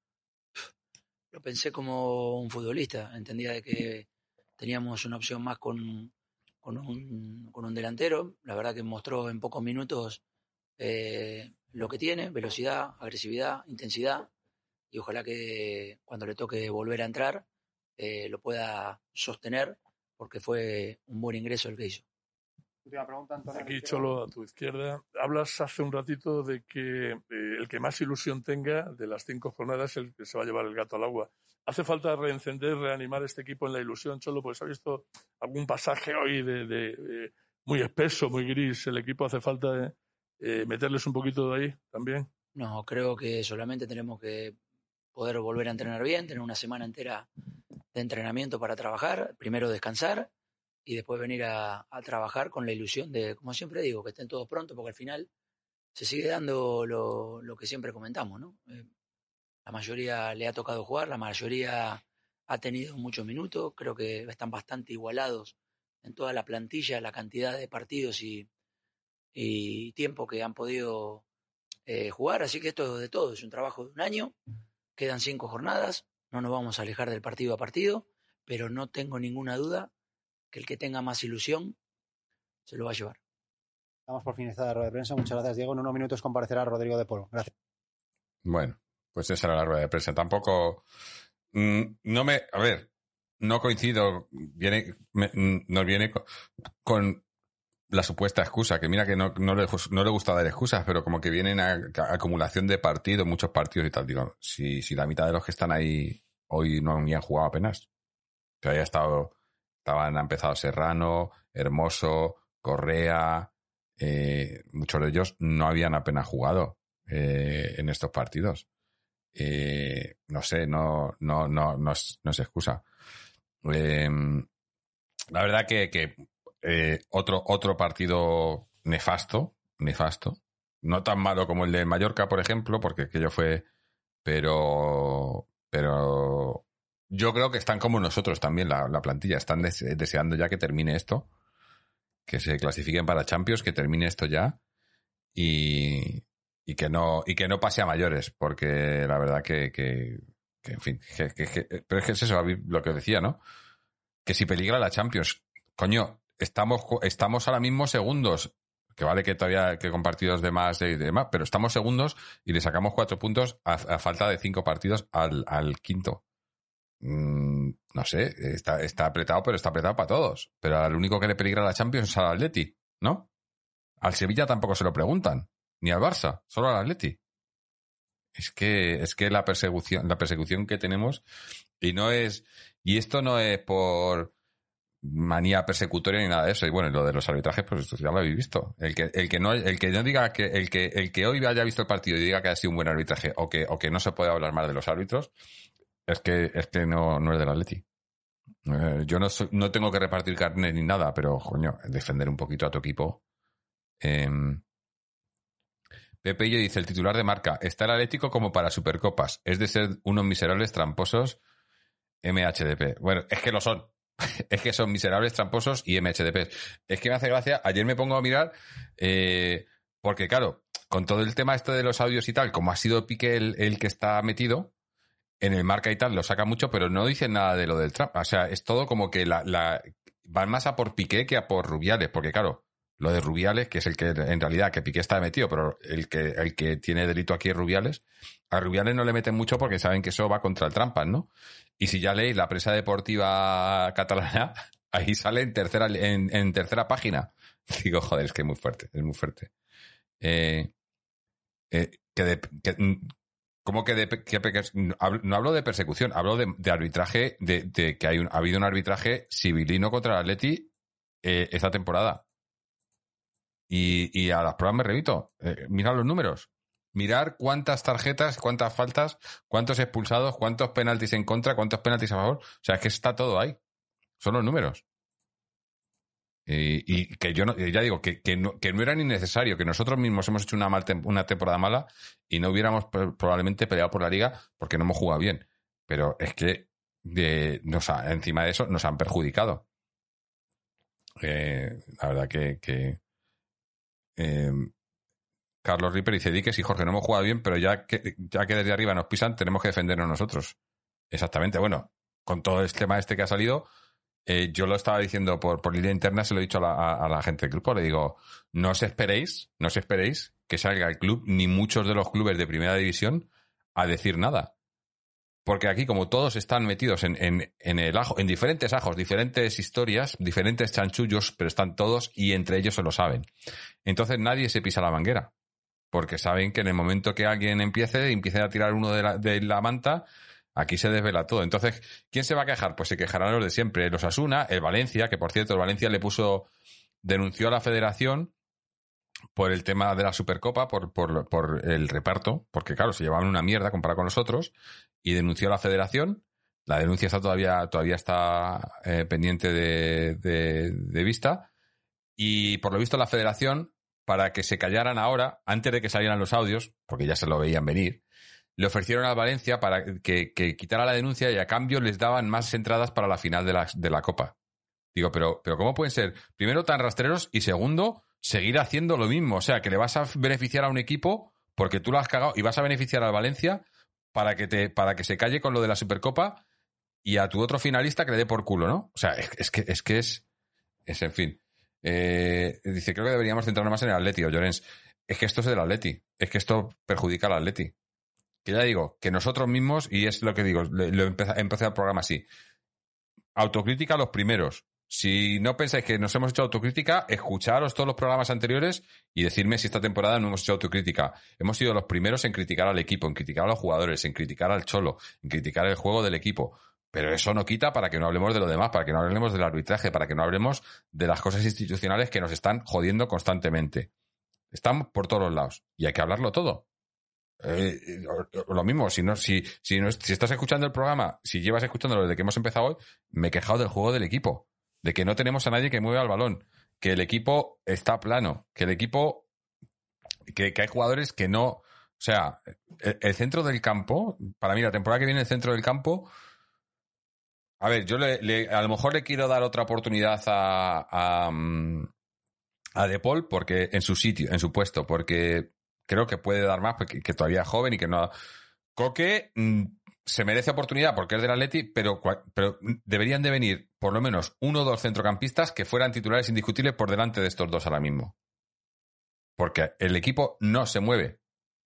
Lo pensé como un futbolista. Entendía de que teníamos una opción más con, con, un, con un delantero. La verdad que mostró en pocos minutos eh, lo que tiene: velocidad, agresividad, intensidad. Y ojalá que cuando le toque volver a entrar eh, lo pueda sostener, porque fue un buen ingreso el que hizo. Última pregunta, Antonio. Aquí, Cholo, a tu izquierda. Hablas hace un ratito de que eh, el que más ilusión tenga de las cinco jornadas es el que se va a llevar el gato al agua. ¿Hace falta reencender, reanimar este equipo en la ilusión, Cholo? Pues ha visto algún pasaje hoy de, de, de muy espeso, muy gris. ¿El equipo hace falta eh, eh, meterles un poquito de ahí también? No, creo que solamente tenemos que poder volver a entrenar bien, tener una semana entera de entrenamiento para trabajar, primero descansar y después venir a, a trabajar con la ilusión de, como siempre digo, que estén todos prontos, porque al final se sigue dando lo, lo que siempre comentamos, ¿no? Eh, la mayoría le ha tocado jugar, la mayoría ha tenido muchos minutos, creo que están bastante igualados en toda la plantilla, la cantidad de partidos y, y tiempo que han podido eh, jugar, así que esto es de todo, es un trabajo de un año, quedan cinco jornadas, no nos vamos a alejar del partido a partido, pero no tengo ninguna duda que el que tenga más ilusión se lo va a llevar. Estamos por finalizar la rueda de prensa. Muchas gracias, Diego. En unos minutos comparecerá Rodrigo de Polo. Gracias. Bueno, pues esa era la rueda de prensa. Tampoco... Mmm, no me... A ver, no coincido. Viene, me, nos viene con, con la supuesta excusa, que mira que no, no, le, no le gusta dar excusas, pero como que vienen a, a acumulación de partidos, muchos partidos y tal. Digo, si, si la mitad de los que están ahí hoy no ni han jugado apenas. Que haya estado... Estaban, ha empezado Serrano, Hermoso, Correa... Eh, muchos de ellos no habían apenas jugado eh, en estos partidos. Eh, no sé, no, no, no, no, es, no es excusa. Eh, la verdad que, que eh, otro, otro partido nefasto, nefasto, no tan malo como el de Mallorca, por ejemplo, porque aquello fue, pero, pero yo creo que están como nosotros también, la, la plantilla, están des, deseando ya que termine esto, que se clasifiquen para Champions, que termine esto ya y, y que no y que no pase a mayores, porque la verdad que, que, que en fin, que, que, que, pero es que es eso lo que decía, ¿no? Que si peligra la Champions, coño, estamos estamos ahora mismo segundos, que vale que todavía que con partidos de más y demás, pero estamos segundos y le sacamos cuatro puntos a, a falta de cinco partidos al, al quinto. Mm, no sé, está, está apretado, pero está apretado para todos. Pero al único que le peligra a la Champions es al Atleti, ¿no? Al Sevilla tampoco se lo preguntan, ni al Barça, solo al Atleti. Es que, es que la persecución, la persecución que tenemos, y no es, y esto no es por manía persecutoria ni nada de eso. Y bueno, lo de los arbitrajes, pues esto ya lo habéis visto. El que, el que no, el que no diga que, el que, el que hoy haya visto el partido y diga que ha sido un buen arbitraje, o que, o que no se puede hablar más de los árbitros, Es que, es que no, no es del Atleti. Eh, yo no, soy, no tengo que repartir carne ni nada, pero, coño, defender un poquito a tu equipo. Eh, Pepe Illo dice, el titular de Marca, está el Atlético como para Supercopas. Es de ser unos miserables tramposos M H D P. Bueno, es que lo son. Es que son miserables tramposos y M H D P. Es que me hace gracia. Ayer me pongo a mirar, eh, porque claro, con todo el tema este de los audios y tal, como ha sido Piqué el, el que está metido, en el Marca y tal lo saca mucho, pero no dicen nada de lo del Trump. O sea, es todo como que la, la van más a por Piqué que a por Rubiales, porque claro, lo de Rubiales, que es el que en realidad que Piqué está metido, pero el que el que tiene delito aquí es Rubiales. A Rubiales no le meten mucho porque saben que eso va contra el Trampas, ¿no? Y si ya leéis la prensa deportiva catalana, ahí sale en tercera en, en tercera página. Digo, joder, es que es muy fuerte, es muy fuerte. Eh, eh, que de, que, ¿Cómo que, de, que, que no hablo de persecución, hablo de, de arbitraje, de, de que hay un, ha habido un arbitraje civilino contra el Atleti eh, esta temporada? Y, y a las pruebas me remito. Eh, mirad los números. Mirar cuántas tarjetas, cuántas faltas, cuántos expulsados, cuántos penaltis en contra, cuántos penaltis a favor. O sea, es que está todo ahí. Son los números. Y, y que yo no, ya digo, que, que, no, que no era ni necesario, que nosotros mismos hemos hecho una, mal tem- una temporada mala y no hubiéramos probablemente peleado por la liga porque no hemos jugado bien. Pero es que de, nos ha, encima de eso nos han perjudicado. Eh, la verdad que... que eh, Carlos Ripper dice, di que sí, Jorge, no hemos jugado bien, pero ya que, ya que desde arriba nos pisan, tenemos que defendernos nosotros. Exactamente, bueno, con todo el tema este que ha salido... Eh, yo lo estaba diciendo por, por línea interna, se lo he dicho a la, a, a la gente del grupo, le digo, no os esperéis, no os esperéis que salga el club, ni muchos de los clubes de primera división, a decir nada. Porque aquí, como todos están metidos en, en, en el ajo, en diferentes ajos, diferentes historias, diferentes chanchullos, pero están todos y entre ellos se lo saben. Entonces nadie se pisa la manguera. Porque saben que en el momento que alguien empiece, empiece a tirar uno de la, de la manta, aquí se desvela todo. Entonces, ¿quién se va a quejar? Pues se quejarán los de siempre. Los Osasuna, el Valencia, que por cierto, el Valencia le puso, denunció a la federación por el tema de la Supercopa, por, por, por el reparto, porque claro, se llevaban una mierda comparado con los otros, y denunció a la federación. La denuncia está todavía, todavía está eh, pendiente de, de, de vista. Y por lo visto la federación, para que se callaran ahora, antes de que salieran los audios, porque ya se lo veían venir, le ofrecieron al Valencia para que, que quitara la denuncia y a cambio les daban más entradas para la final de la, de la Copa. Digo, pero, pero ¿cómo pueden ser, primero, tan rastreros y segundo, seguir haciendo lo mismo? O sea, que le vas a beneficiar a un equipo porque tú lo has cagado y vas a beneficiar al Valencia para que, te, para que se calle con lo de la Supercopa y a tu otro finalista que le dé por culo, ¿no? O sea, es, es que es, que es, es en fin. Eh, dice, creo que deberíamos centrarnos más en el Atleti, o Llorens. Es que esto es del Atleti. Es que esto perjudica al Atleti. Que ya digo, que nosotros mismos, y es lo que digo, lo empecé, empecé el programa así. Autocrítica los primeros. Si no pensáis que nos hemos hecho autocrítica, escucharos todos los programas anteriores y decirme si esta temporada no hemos hecho autocrítica. Hemos sido los primeros en criticar al equipo, en criticar a los jugadores, en criticar al Cholo, en criticar el juego del equipo. Pero eso no quita para que no hablemos de lo demás, para que no hablemos del arbitraje, para que no hablemos de las cosas institucionales que nos están jodiendo constantemente. Están por todos los lados y hay que hablarlo todo. Eh, lo mismo, si no, si, si no, si estás escuchando el programa, si llevas escuchándolo desde que hemos empezado hoy, me he quejado del juego del equipo, de que no tenemos a nadie que mueva el balón, que el equipo está plano, que el equipo, que, que hay jugadores que no, o sea, el, el centro del campo, para mí la temporada que viene el centro del campo, a ver, yo le, le, a lo mejor le quiero dar otra oportunidad a, a, a De Paul porque en su sitio, en su puesto, porque creo que puede dar más, porque que todavía es joven y que no. Coque mmm, se merece oportunidad porque es del Atleti, pero, pero deberían de venir por lo menos uno o dos centrocampistas que fueran titulares indiscutibles por delante de estos dos ahora mismo. Porque el equipo no se mueve.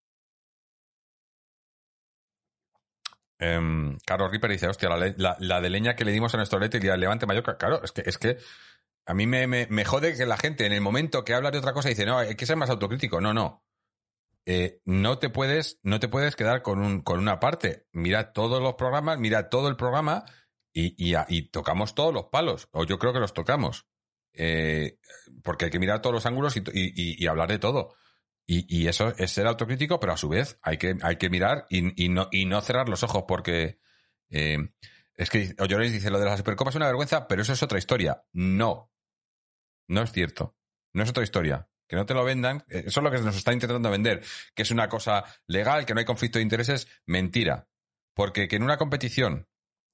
Um, Carlos Ripper dice, hostia, la, la, la de leña que le dimos a nuestro Atleti y al Levante Mallorca, claro, es que, es que a mí me, me, me jode que la gente en el momento que habla de otra cosa dice, no, hay que ser más autocrítico. No, no. Eh, no te puedes, no te puedes quedar con un, con una parte. Mira todos los programas, mira todo el programa y, y, y tocamos todos los palos. O yo creo que los tocamos. Eh, porque hay que mirar todos los ángulos y, y, y hablar de todo. Y, y eso es ser autocrítico, pero a su vez hay que, hay que mirar y, y, no, y no cerrar los ojos porque eh, es que Llorens dice lo de la Supercopa es una vergüenza, pero eso es otra historia. No. No es cierto. No es otra historia. Que no te lo vendan. Eso es lo que nos está intentando vender. Que es una cosa legal, que no hay conflicto de intereses. Mentira. Porque que en una competición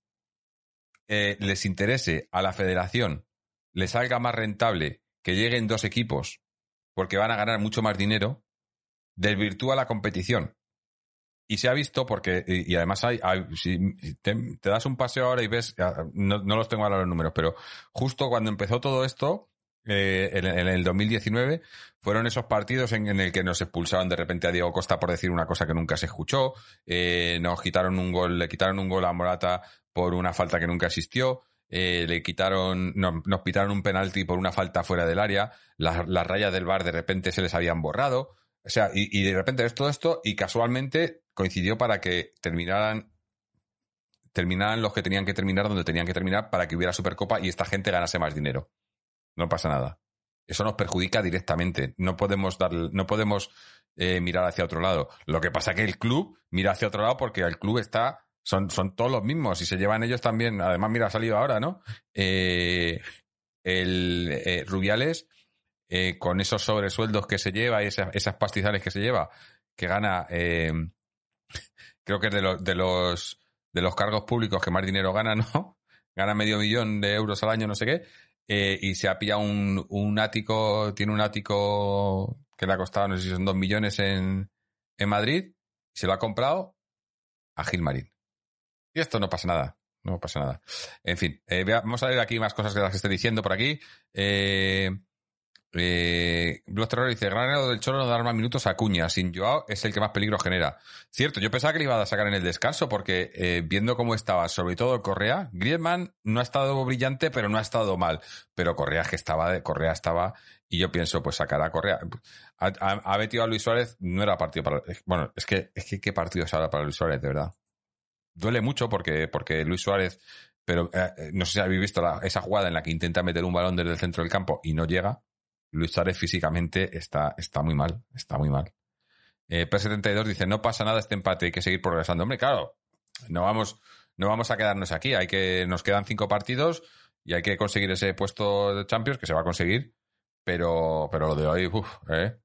eh, les interese a la federación, les salga más rentable que lleguen dos equipos porque van a ganar mucho más dinero, desvirtúa la competición. Y se ha visto porque, y, y además hay, hay si te, te das un paseo ahora y ves, no, no los tengo ahora los números, pero justo cuando empezó todo esto, eh, en, en el dos mil diecinueve, fueron esos partidos en, en el que nos expulsaron de repente a Diego Costa por decir una cosa que nunca se escuchó, eh, nos quitaron un gol, le quitaron un gol a Morata por una falta que nunca existió, Eh, le quitaron, nos, nos pitaron un penalti por una falta fuera del área, las, las rayas del V A R de repente se les habían borrado, o sea, y, y de repente es todo esto y casualmente coincidió para que terminaran terminaran los que tenían que terminar donde tenían que terminar para que hubiera Supercopa y esta gente ganase más dinero. No pasa nada. Eso nos perjudica directamente. No podemos dar, no podemos eh, mirar hacia otro lado. Lo que pasa es que el club mira hacia otro lado porque el club está Son, son todos los mismos y se llevan ellos también. Además, mira, ha salido ahora, ¿no? Eh, el eh, Rubiales, eh, con esos sobresueldos que se lleva y esas, esas pastizales que se lleva, que gana, eh, creo que es de los, de los de los cargos públicos que más dinero gana, ¿no? Gana medio millón de euros al año, no sé qué, eh, y se ha pillado un, un ático, tiene un ático que le ha costado, no sé si son dos millones en, en Madrid, y se lo ha comprado a Gilmarín. Y esto no pasa nada, no pasa nada. En fin, eh, vamos a ver aquí más cosas que las que estoy diciendo por aquí. Eh, eh, Blood Terror dice, Granero del Cholo no da más minutos a Acuña, sin Joao es el que más peligro genera. Cierto, yo pensaba que le iba a sacar en el descanso porque eh, viendo cómo estaba, sobre todo Correa, Griezmann no ha estado brillante, pero no ha estado mal. Pero Correa que estaba, de Correa estaba, y yo pienso, pues sacará a Correa. Ha, ha, ha metido a Luis Suárez, no era partido para... Bueno, es que, es que qué partido es ahora para Luis Suárez, de verdad. Duele mucho porque, porque Luis Suárez, pero eh, no sé si habéis visto la, esa jugada en la que intenta meter un balón desde el centro del campo y no llega. Luis Suárez físicamente está, está muy mal, está muy mal. Eh, P setenta y dos dice, no pasa nada este empate, hay que seguir progresando. Hombre, claro, no vamos, no vamos a quedarnos aquí. Hay que, nos quedan cinco partidos y hay que conseguir ese puesto de Champions, que se va a conseguir, pero, pero lo de hoy, uff, ¿eh?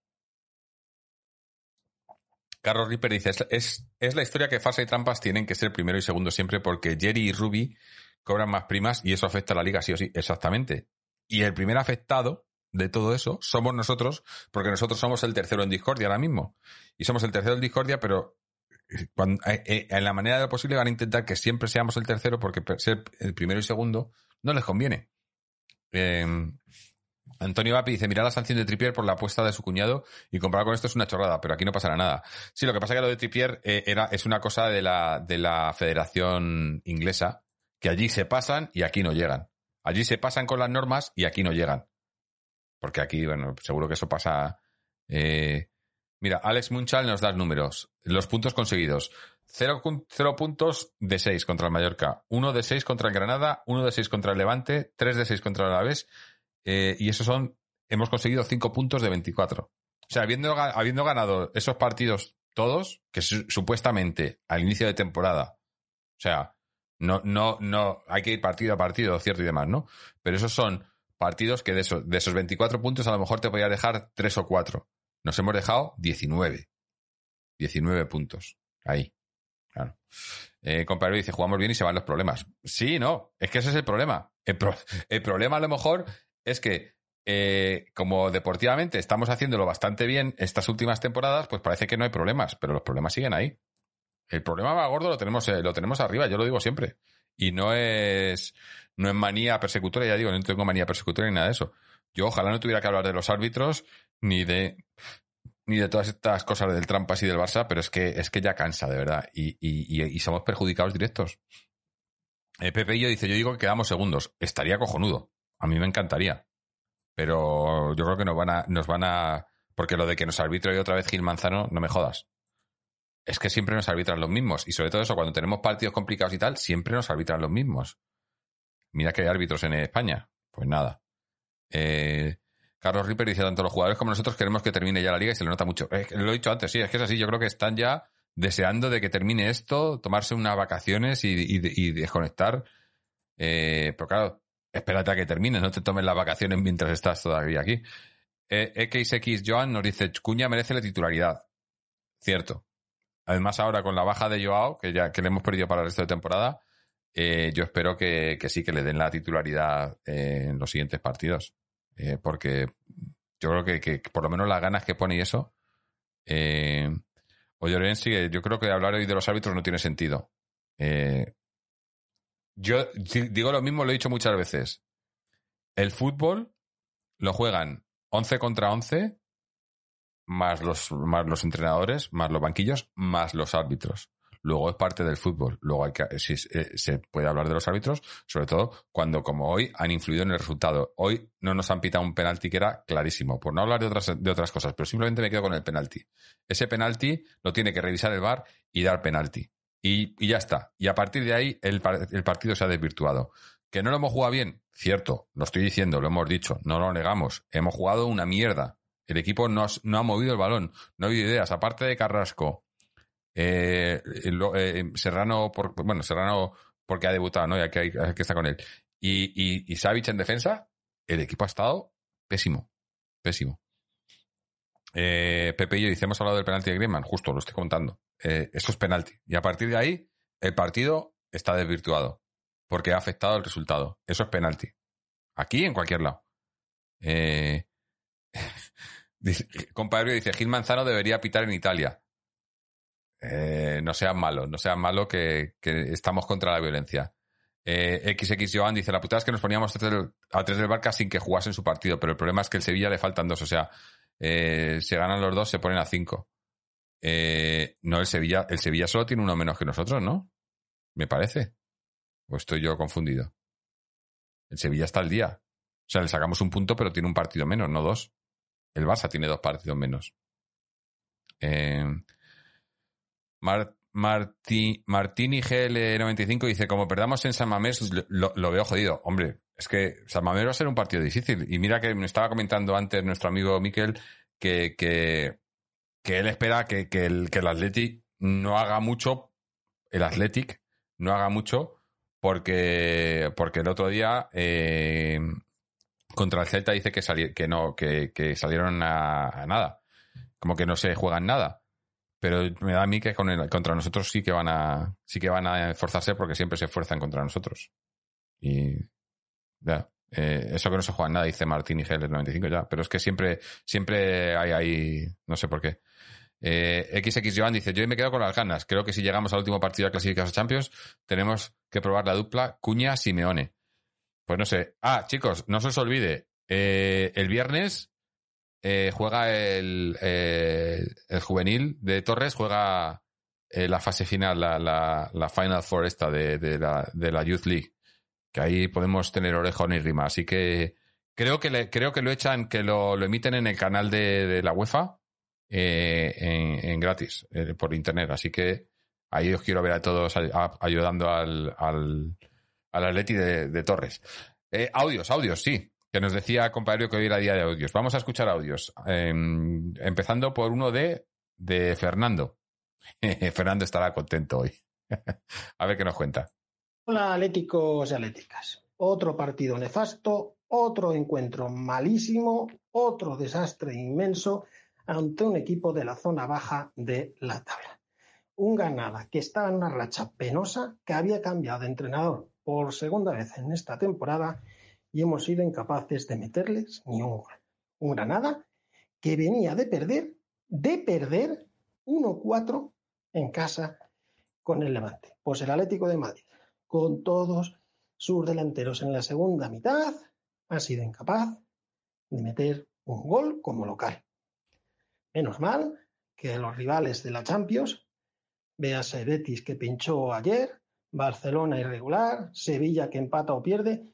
Carlos Ripper dice, es, es, es la historia que Farsa y Trampas tienen que ser primero y segundo siempre porque Jerry y Ruby cobran más primas y eso afecta a la liga sí o sí. Exactamente. Y el primer afectado de todo eso somos nosotros, porque nosotros somos el tercero en discordia ahora mismo. Y somos el tercero en discordia, pero cuando, eh, en la manera de lo posible van a intentar que siempre seamos el tercero porque ser el primero y segundo no les conviene. Eh, Antonio Vapi dice, mira la sanción de Trippier por la apuesta de su cuñado y comparado con esto es una chorrada, pero aquí no pasará nada. Sí, lo que pasa es que lo de Trippier eh, era, es una cosa de la, de la Federación Inglesa, que allí se pasan y aquí no llegan. Allí se pasan con las normas y aquí no llegan. Porque aquí, bueno, seguro que eso pasa. Eh... Mira, Alex Munchal nos da números. Los puntos conseguidos. Cero, cero puntos de seis contra el Mallorca. Uno de seis contra el Granada. Uno de seis contra el Levante. Tres de seis contra el Alavés. Eh, y esos son, hemos conseguido cinco puntos de veinticuatro. O sea, habiendo, habiendo ganado esos partidos todos, que su, supuestamente al inicio de temporada, o sea, no, no, no, hay que ir partido a partido, cierto y demás, ¿no? Pero esos son partidos que de esos, de esos veinticuatro puntos a lo mejor te podía dejar tres o cuatro. Nos hemos dejado diecinueve. diecinueve puntos. Ahí. Claro. Eh, compadre dice, jugamos bien y se van los problemas. Sí, no, es que ese es el problema. El, pro, el problema a lo mejor es que eh, como deportivamente estamos haciéndolo bastante bien estas últimas temporadas, pues parece que no hay problemas, pero los problemas siguen ahí. El problema más gordo lo tenemos, eh, lo tenemos arriba, yo lo digo siempre. Y no es, no es manía persecutoria, ya digo, no tengo manía persecutoria ni nada de eso. Yo ojalá no tuviera que hablar de los árbitros ni de ni de todas estas cosas del Trampas y del Barça, pero es que es que ya cansa, de verdad. Y, y, y, y somos perjudicados directos. Eh, Pepe y yo dice, yo digo que quedamos segundos. Estaría cojonudo. A mí me encantaría. Pero yo creo que nos van a, nos van a, porque lo de que nos arbitre otra vez Gil Manzano, no me jodas. Es que siempre nos arbitran los mismos. Y sobre todo eso, cuando tenemos partidos complicados y tal, siempre nos arbitran los mismos. Mira que hay árbitros en España. Pues nada. Eh, Carlos Ripper dice, tanto los jugadores como nosotros queremos que termine ya la liga y se le nota mucho. Eh, lo he dicho antes, sí, es que es así. Yo creo que están ya deseando de que termine esto, tomarse unas vacaciones y, y, y desconectar. Eh, pero claro, espérate a que termine, no te tomes las vacaciones mientras estás todavía aquí. Eh, X X Joan nos dice, Cuña merece la titularidad. Cierto. Además ahora con la baja de Joao, que ya que le hemos perdido para el resto de temporada, eh, yo espero que, que sí, que le den la titularidad eh, en los siguientes partidos. Eh, porque yo creo que, que por lo menos las ganas que pone y eso. Eh, o Llorens sigue, yo creo que hablar hoy de los árbitros no tiene sentido. Eh, yo digo lo mismo, lo he dicho muchas veces. El fútbol lo juegan once contra once, más los, más los entrenadores, más los banquillos, más los árbitros. Luego es parte del fútbol. Luego hay que, sí, eh, se puede hablar de los árbitros, sobre todo cuando, como hoy, han influido en el resultado. Hoy no nos han pitado un penalti que era clarísimo, por no hablar de otras, de otras cosas, pero simplemente me quedo con el penalti. Ese penalti lo tiene que revisar el V A R y dar penalti. Y, y ya está. Y a partir de ahí el, el partido se ha desvirtuado. ¿Que no lo hemos jugado bien? Cierto, lo estoy diciendo, lo hemos dicho, no lo negamos. Hemos jugado una mierda. El equipo no, no ha movido el balón, no ha habido ideas. Aparte de Carrasco, Eh, eh, Serrano, por, bueno, Serrano porque ha debutado, ¿no? Y hay que, hay que estar con él. Y, y, y Savic en defensa, el equipo ha estado pésimo, pésimo. Eh, Pepe y yo dice, hemos hablado del penalti de Griezmann, justo, lo estoy contando. Eh, eso es penalti. Y a partir de ahí, el partido está desvirtuado, porque ha afectado el resultado. Eso es penalti. Aquí, en cualquier lado. Eh, dice, compadre dice, Gil Manzano debería pitar en Italia. Eh, no sean malos, no sean malos que, que estamos contra la violencia. Eh, X X Joan dice, la putada es que nos poníamos a tres del Barca sin que jugasen su partido, pero el problema es que el Sevilla le faltan dos, o sea, eh, se ganan los dos, se ponen a cinco. Eh, no, el Sevilla, el Sevilla solo tiene uno menos que nosotros, ¿no? Me parece. ¿O estoy yo confundido? El Sevilla está al día. O sea, le sacamos un punto, pero tiene un partido menos, no dos. El Barça tiene dos partidos menos. Eh... Mar, Marti, Martini G L noventa y cinco dice, como perdamos en San Mamés, lo, lo veo jodido. Hombre, es que San Mamés va a ser un partido difícil. Y mira que me estaba comentando antes nuestro amigo Miquel que, que, que él espera que, que, el, que el Athletic no haga mucho, el Athletic no haga mucho porque, porque el otro día eh, contra el Celta dice que, sali- que no que, que salieron a, a nada, como que no se juegan nada. Pero me da a mí que con el, contra nosotros sí que van a sí que van a esforzarse porque siempre se esfuerzan contra nosotros. Y ya, eh, eso que no se juega nada, dice Martín y Gel del noventa y cinco ya. Pero es que siempre, siempre hay ahí, no sé por qué. Eh, X X Joan dice, yo me quedo con las ganas. Creo que si llegamos al último partido de clasificación a Champions, tenemos que probar la dupla Cuña-Simeone. Pues no sé. Ah, chicos, no se os olvide. Eh, el viernes Eh, juega el, eh, el juvenil de Torres, juega eh, la fase final, la, la, la Final Four esta de, de, la, de la Youth League, que ahí podemos tener orejón y rima. Así que creo que le, creo que lo echan, que lo, lo emiten en el canal de, de la UEFA eh, en, en gratis, eh, por internet. Así que ahí os quiero ver a todos a, a, ayudando al, al, al Atleti de, de Torres. Eh, audios, audios, sí. Que nos decía compañero que hoy era día de audios. Vamos a escuchar audios. Eh, empezando por uno de, de Fernando. Fernando estará contento hoy. A ver qué nos cuenta. Hola, atléticos y atléticas. Otro partido nefasto, otro encuentro malísimo, otro desastre inmenso ante un equipo de la zona baja de la tabla. Un Granada que estaba en una racha penosa, que había cambiado de entrenador por segunda vez en esta temporada y hemos sido incapaces de meterles ni un gol. Un Granada que venía de perder, de perder uno cuatro en casa con el Levante. Pues el Atlético de Madrid, con todos sus delanteros en la segunda mitad, ha sido incapaz de meter un gol como local. Menos mal que los rivales de la Champions, véase Betis que pinchó ayer, Barcelona irregular, Sevilla que empata o pierde,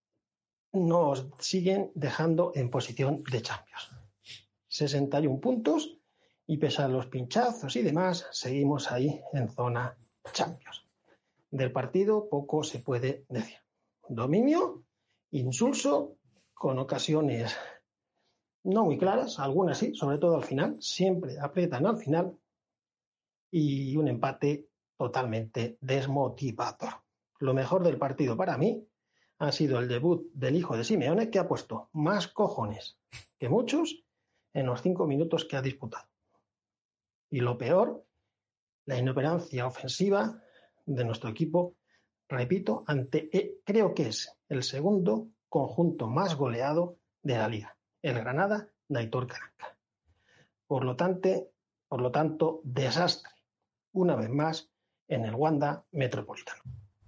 nos siguen dejando en posición de Champions. sesenta y un puntos y pese a los pinchazos y demás, seguimos ahí en zona Champions. Del partido poco se puede decir. Dominio, insulso, con ocasiones no muy claras, algunas sí, sobre todo al final, siempre aprietan al final, y un empate totalmente desmotivador. Lo mejor del partido para mí ha sido el debut del hijo de Simeone, que ha puesto más cojones que muchos en los cinco minutos que ha disputado. Y lo peor, la inoperancia ofensiva de nuestro equipo, repito, ante eh, creo que es el segundo conjunto más goleado de la liga, el Granada de Aitor Caranca. Por lo tanto, por lo tanto, desastre, una vez más, en el Wanda Metropolitano.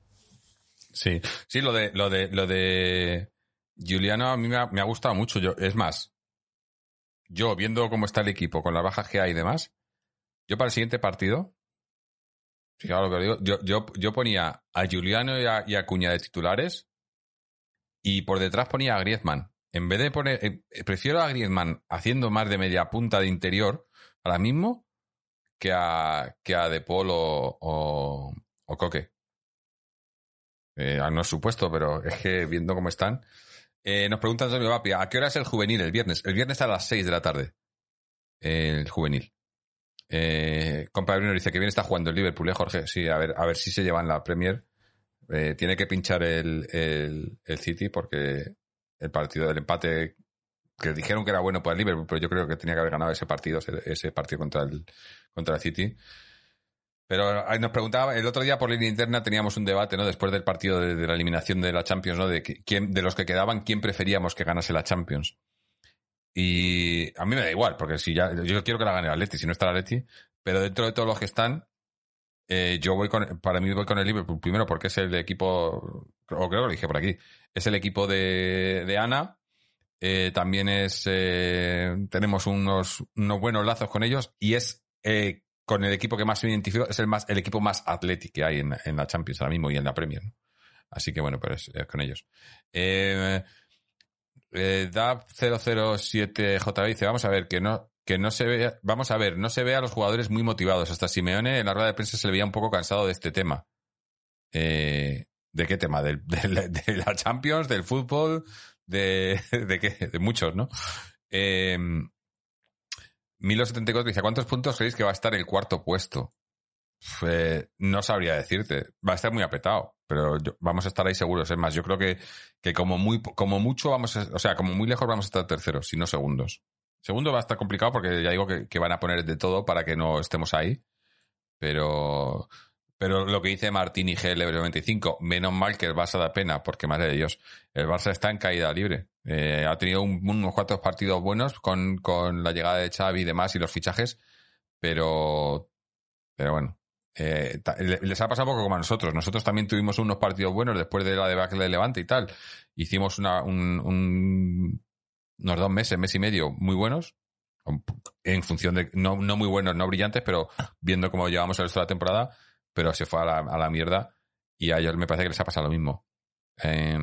Sí, sí, lo de lo de lo de Giuliano a mí me ha, me ha gustado mucho. Yo, es más, yo viendo cómo está el equipo con las bajas que hay y demás, yo para el siguiente partido, fijaos lo que os digo, yo, yo, yo ponía a Giuliano y a, y a Cuña de titulares y por detrás ponía a Griezmann. En vez de poner, eh, prefiero a Griezmann haciendo más de media punta de interior ahora mismo que a que a De Paul o, o, o Coque. Eh, no es supuesto, pero es que viendo cómo están. Eh, nos pregunta Antonio Vapia, ¿a qué hora es el juvenil el viernes? El viernes a las seis de la tarde. Eh, el juvenil. Eh, compa Bruno dice que bien está jugando el Liverpool, ¿eh, Jorge? Sí, a ver, a ver si se llevan la Premier. Eh, tiene que pinchar el, el, el City porque el partido del empate, que dijeron que era bueno para el Liverpool, pero yo creo que tenía que haber ganado ese partido, ese, ese partido contra el, contra el City. Pero nos preguntaba, el otro día por línea interna teníamos un debate, ¿no? Después del partido de, de la eliminación de la Champions, ¿no? De quién, de los que quedaban, quién preferíamos que ganase la Champions. Y a mí me da igual, porque si ya, yo quiero que la gane el Atleti, si no está el Atleti, pero dentro de todos los que están, eh, yo voy con, para mí voy con el Liverpool primero porque es el equipo, o creo que lo dije por aquí, es el equipo de, de Ana, eh, también es, eh, tenemos unos, unos buenos lazos con ellos y es, eh, con el equipo que más me identifico, es el más el equipo más atlético que hay en, en la Champions ahora mismo y en la Premier, ¿no? Así que bueno, pues es con ellos. Eh, eh, D A P cero cero siete J B dice, vamos a ver, que no, que no se vea, vamos a ver, no se ve a los jugadores muy motivados. Hasta Simeone en la rueda de prensa se le veía un poco cansado de este tema. Eh, ¿De qué tema? ¿De, de, de la Champions? ¿Del fútbol? ¿De, de qué? De muchos, ¿no? Eh, Milo setenta y cuatro dice, ¿cuántos puntos creéis que va a estar el cuarto puesto? Eh, no sabría decirte. Va a estar muy apretado, pero yo, vamos a estar ahí seguros. Es más, yo creo que, que como muy como mucho vamos a, o sea, como muy lejos vamos a estar terceros, si no segundos. Segundo va a estar complicado porque ya digo que, que van a poner de todo para que no estemos ahí. Pero pero lo que dice Martín y G L noventa y cinco, menos mal que el Barça da pena, porque madre de Dios, el Barça está en caída libre. Eh, ha tenido un, unos cuantos partidos buenos con, con la llegada de Xavi y demás y los fichajes, pero pero bueno. Eh, les ha pasado un poco como a nosotros. Nosotros también tuvimos unos partidos buenos después de la debacle de Levante y tal. Hicimos una, un, un, unos dos meses, mes y medio muy buenos, en función de, no, no muy buenos, no brillantes, pero viendo cómo llevamos el resto de la temporada, pero se fue a la, a la mierda y a ellos me parece que les ha pasado lo mismo. Eh,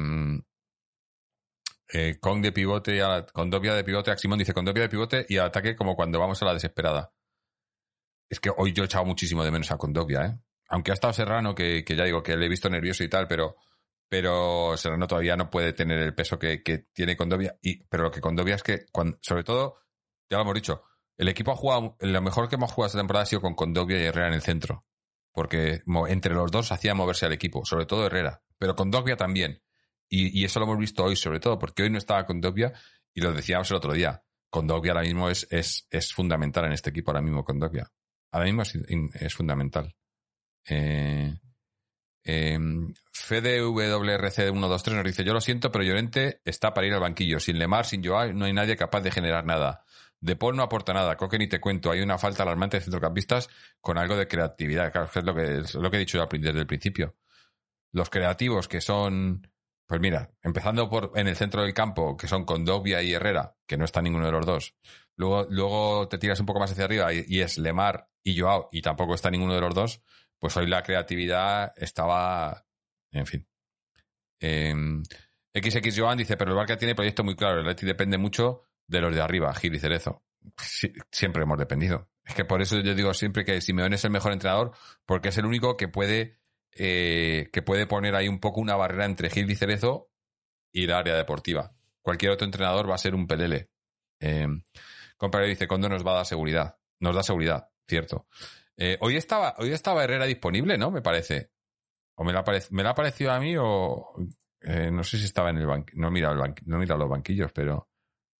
eh, con de pivote, a la, con Dobia de pivote, Aximón dice con Dobia de pivote y al ataque como cuando vamos a la desesperada. Es que hoy yo he echado muchísimo de menos a Condovia, ¿eh? Aunque ha estado Serrano, que, que ya digo que le he visto nervioso y tal, pero, pero Serrano todavía no puede tener el peso que, que tiene Condovia. Y, pero lo que Condovia es que, cuando, sobre todo, ya lo hemos dicho, el equipo ha jugado, lo mejor que hemos jugado esta temporada ha sido con Condovia y Herrera en el centro. Porque entre los dos hacía moverse al equipo, sobre todo Herrera, pero Condovia también. Y, y eso lo hemos visto hoy, sobre todo, porque hoy no estaba Condovia y lo decíamos el otro día. Condovia ahora mismo es, es, es fundamental en este equipo, ahora mismo Condovia. Ahora mismo es, es fundamental. Eh, eh, Fede W R C uno dos tres nos dice: yo lo siento, pero Llorente está para ir al banquillo. Sin Lemar, sin Joao, no hay nadie capaz de generar nada. De Paul no aporta nada. Coque ni te cuento. Hay una falta alarmante de centrocampistas con algo de creatividad. Claro, es lo que, es lo que he dicho desde el principio. Los creativos que son... Pues mira, empezando por en el centro del campo, que son Condovia y Herrera, que no está ninguno de los dos. Luego, luego te tiras un poco más hacia arriba y, y es Lemar y Joao, y tampoco está ninguno de los dos. Pues hoy la creatividad estaba... En fin. Eh, X X Joan dice, pero el Barça tiene proyecto muy claro. El Atleti depende mucho de los de arriba, Gil y Cerezo. Sí, siempre hemos dependido. Es que por eso yo digo siempre que Simeone es el mejor entrenador, porque es el único que puede... Eh, que puede poner ahí un poco una barrera entre Gil y Cerezo y la área deportiva. Cualquier otro entrenador va a ser un pelele. Eh, Compañero dice, Condo nos va a dar seguridad. Nos da seguridad, cierto. Eh, hoy estaba hoy estaba Herrera disponible, ¿no? Me parece. O me la, parec- me la ha parecido a mí o... Eh, no sé si estaba en el banquillo. No mira el banqu- no mira los banquillos, pero...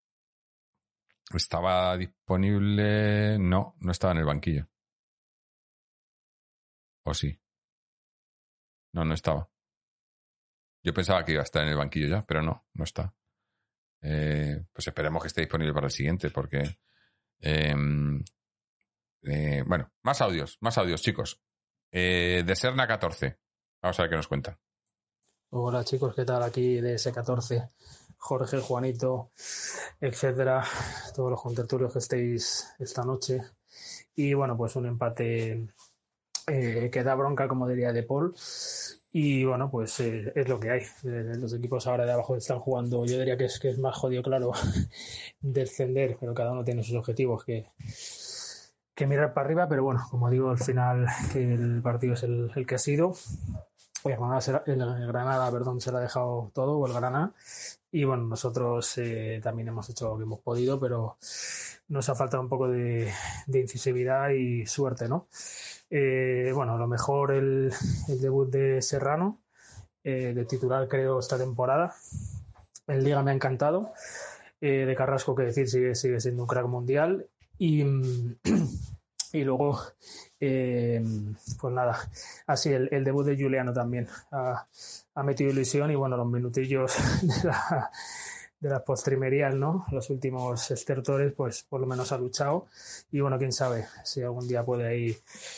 ¿Estaba disponible? No, no estaba en el banquillo. ¿O sí? No, no estaba. Yo pensaba que iba a estar en el banquillo ya, pero no, no está. Eh, pues esperemos que esté disponible para el siguiente, porque... Eh, eh, bueno, más audios, más audios, chicos. Eh, de Serna catorce. Vamos a ver qué nos cuentan. Hola chicos, ¿qué tal? Aquí de ese catorce. Jorge, Juanito, etcétera. Todos los contertulios que estéis esta noche. Y bueno, pues un empate... Eh, que da bronca, como diría De Paul, y bueno, pues eh, es lo que hay. Eh, los equipos ahora de abajo están jugando, yo diría que es, que es más jodido, claro, descender, pero cada uno tiene sus objetivos que, que mirar para arriba, pero bueno, como digo, al final el partido es el, el que ha sido. El Granada, se, el Granada perdón, se lo ha dejado todo, o el Granada, y bueno, nosotros eh, también hemos hecho lo que hemos podido, pero nos ha faltado un poco de, de incisividad y suerte, ¿no? Eh, bueno, a lo mejor el, el debut de Serrano, eh, de titular creo esta temporada. En Liga me ha encantado. Eh, de Carrasco, que decir, sigue, sigue siendo un crack mundial. Y, y luego, eh, pues nada, así el, el debut de Juliano también ha, ha metido ilusión y bueno, los minutillos de la... de las postrimerías, ¿no? Los últimos estertores, pues por lo menos ha luchado. Y bueno, quién sabe si algún día puede ahí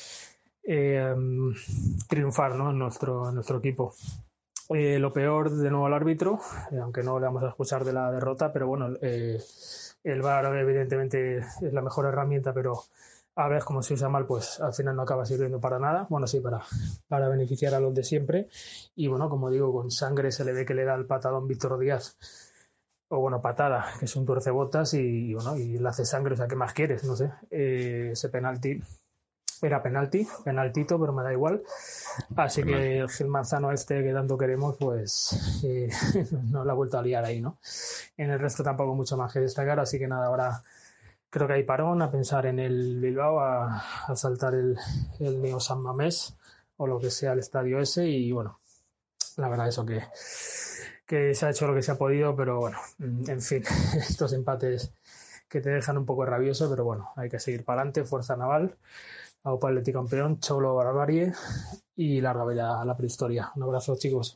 eh, triunfar, ¿no? En nuestro, en nuestro equipo. Eh, lo peor, de nuevo, al árbitro, eh, aunque no le vamos a excusar de la derrota, pero bueno, eh, el V A R evidentemente es la mejor herramienta, pero a ver, como se usa mal, pues al final no acaba sirviendo para nada. Bueno, sí, para, para beneficiar a los de siempre. Y bueno, como digo, con sangre se le ve que le da el patadón Víctor Díaz. O bueno, patada, que es un tuercebotas y, y bueno, y le hace sangre, o sea, ¿qué más quieres? No sé. Eh, ese penalti era penalti, penaltito, pero me da igual. Así que el Gil Manzano este que tanto queremos, pues eh, no lo ha vuelto a liar ahí, ¿no? En el resto tampoco mucho más que destacar, así que nada, ahora creo que hay parón, a pensar en el Bilbao, a, a saltar el, el Neo San Mamés o lo que sea el estadio ese y bueno, la verdad eso que, que se ha hecho lo que se ha podido, pero bueno, en fin, estos empates que te dejan un poco rabioso, pero bueno, hay que seguir para adelante, fuerza naval, Aupa Atleti campeón, Cholo barbarie y larga vida a la prehistoria. Un abrazo, chicos.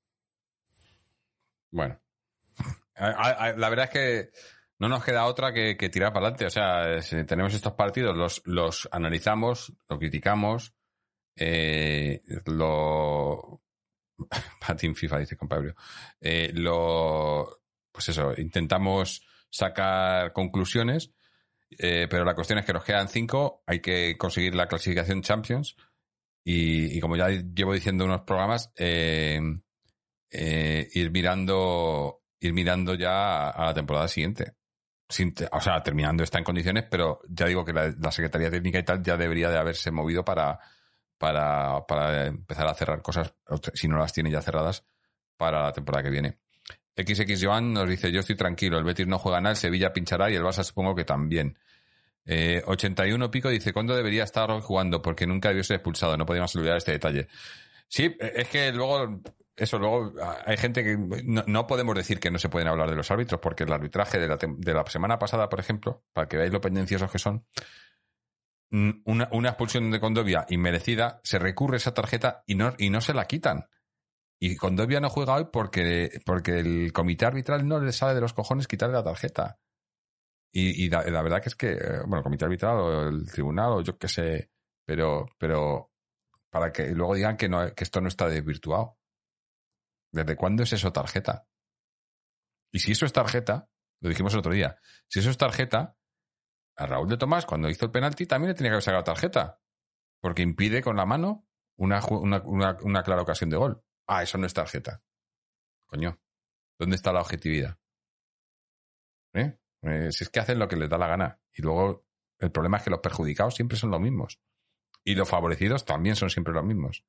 Bueno, la verdad es que no nos queda otra que, que tirar para adelante. O sea, si tenemos estos partidos, los, los analizamos, lo criticamos, eh, lo... Patín FIFA, dice compadre. Eh, lo... Pues eso, intentamos sacar conclusiones, eh, pero la cuestión es que nos quedan cinco, hay que conseguir la clasificación Champions y, y como ya llevo diciendo en unos programas, eh, eh, ir mirando ir mirando ya a, a la temporada siguiente. Sin te, o sea, terminando esta en condiciones, pero ya digo que la, la Secretaría Técnica y tal ya debería de haberse movido para, para, para empezar a cerrar cosas, si no las tiene ya cerradas, para la temporada que viene. X X Joan nos dice, yo estoy tranquilo, el Betis no juega nada, el Sevilla pinchará y el Barça supongo que también. Eh, ochenta y uno pico dice, ¿cuándo debería estar hoy jugando? Porque nunca debió ser expulsado, no podíamos olvidar este detalle. Sí, es que luego... Eso, luego hay gente que no, no podemos decir que no se pueden hablar de los árbitros, porque el arbitraje de la, de la semana pasada, por ejemplo, para que veáis lo pendenciosos que son, una, una expulsión de Condovia inmerecida, se recurre esa tarjeta y no, y no se la quitan. Y Condovia no juega hoy porque, porque el comité arbitral no le sale de los cojones quitarle la tarjeta. Y, y la, la verdad que es que, bueno, el comité arbitral o el tribunal o yo qué sé, pero, pero para que luego digan que, no, que esto no está desvirtuado. ¿Desde cuándo es eso tarjeta? Y si eso es tarjeta, lo dijimos el otro día, si eso es tarjeta, a Raúl de Tomás, cuando hizo el penalti, también le tenía que haber sacado tarjeta. Porque impide con la mano una, una, una, una clara ocasión de gol. Ah, eso no es tarjeta. Coño, ¿dónde está la objetividad? ¿Eh? Eh, si es que hacen lo que les da la gana. Y luego el problema es que los perjudicados siempre son los mismos. Y los favorecidos también son siempre los mismos.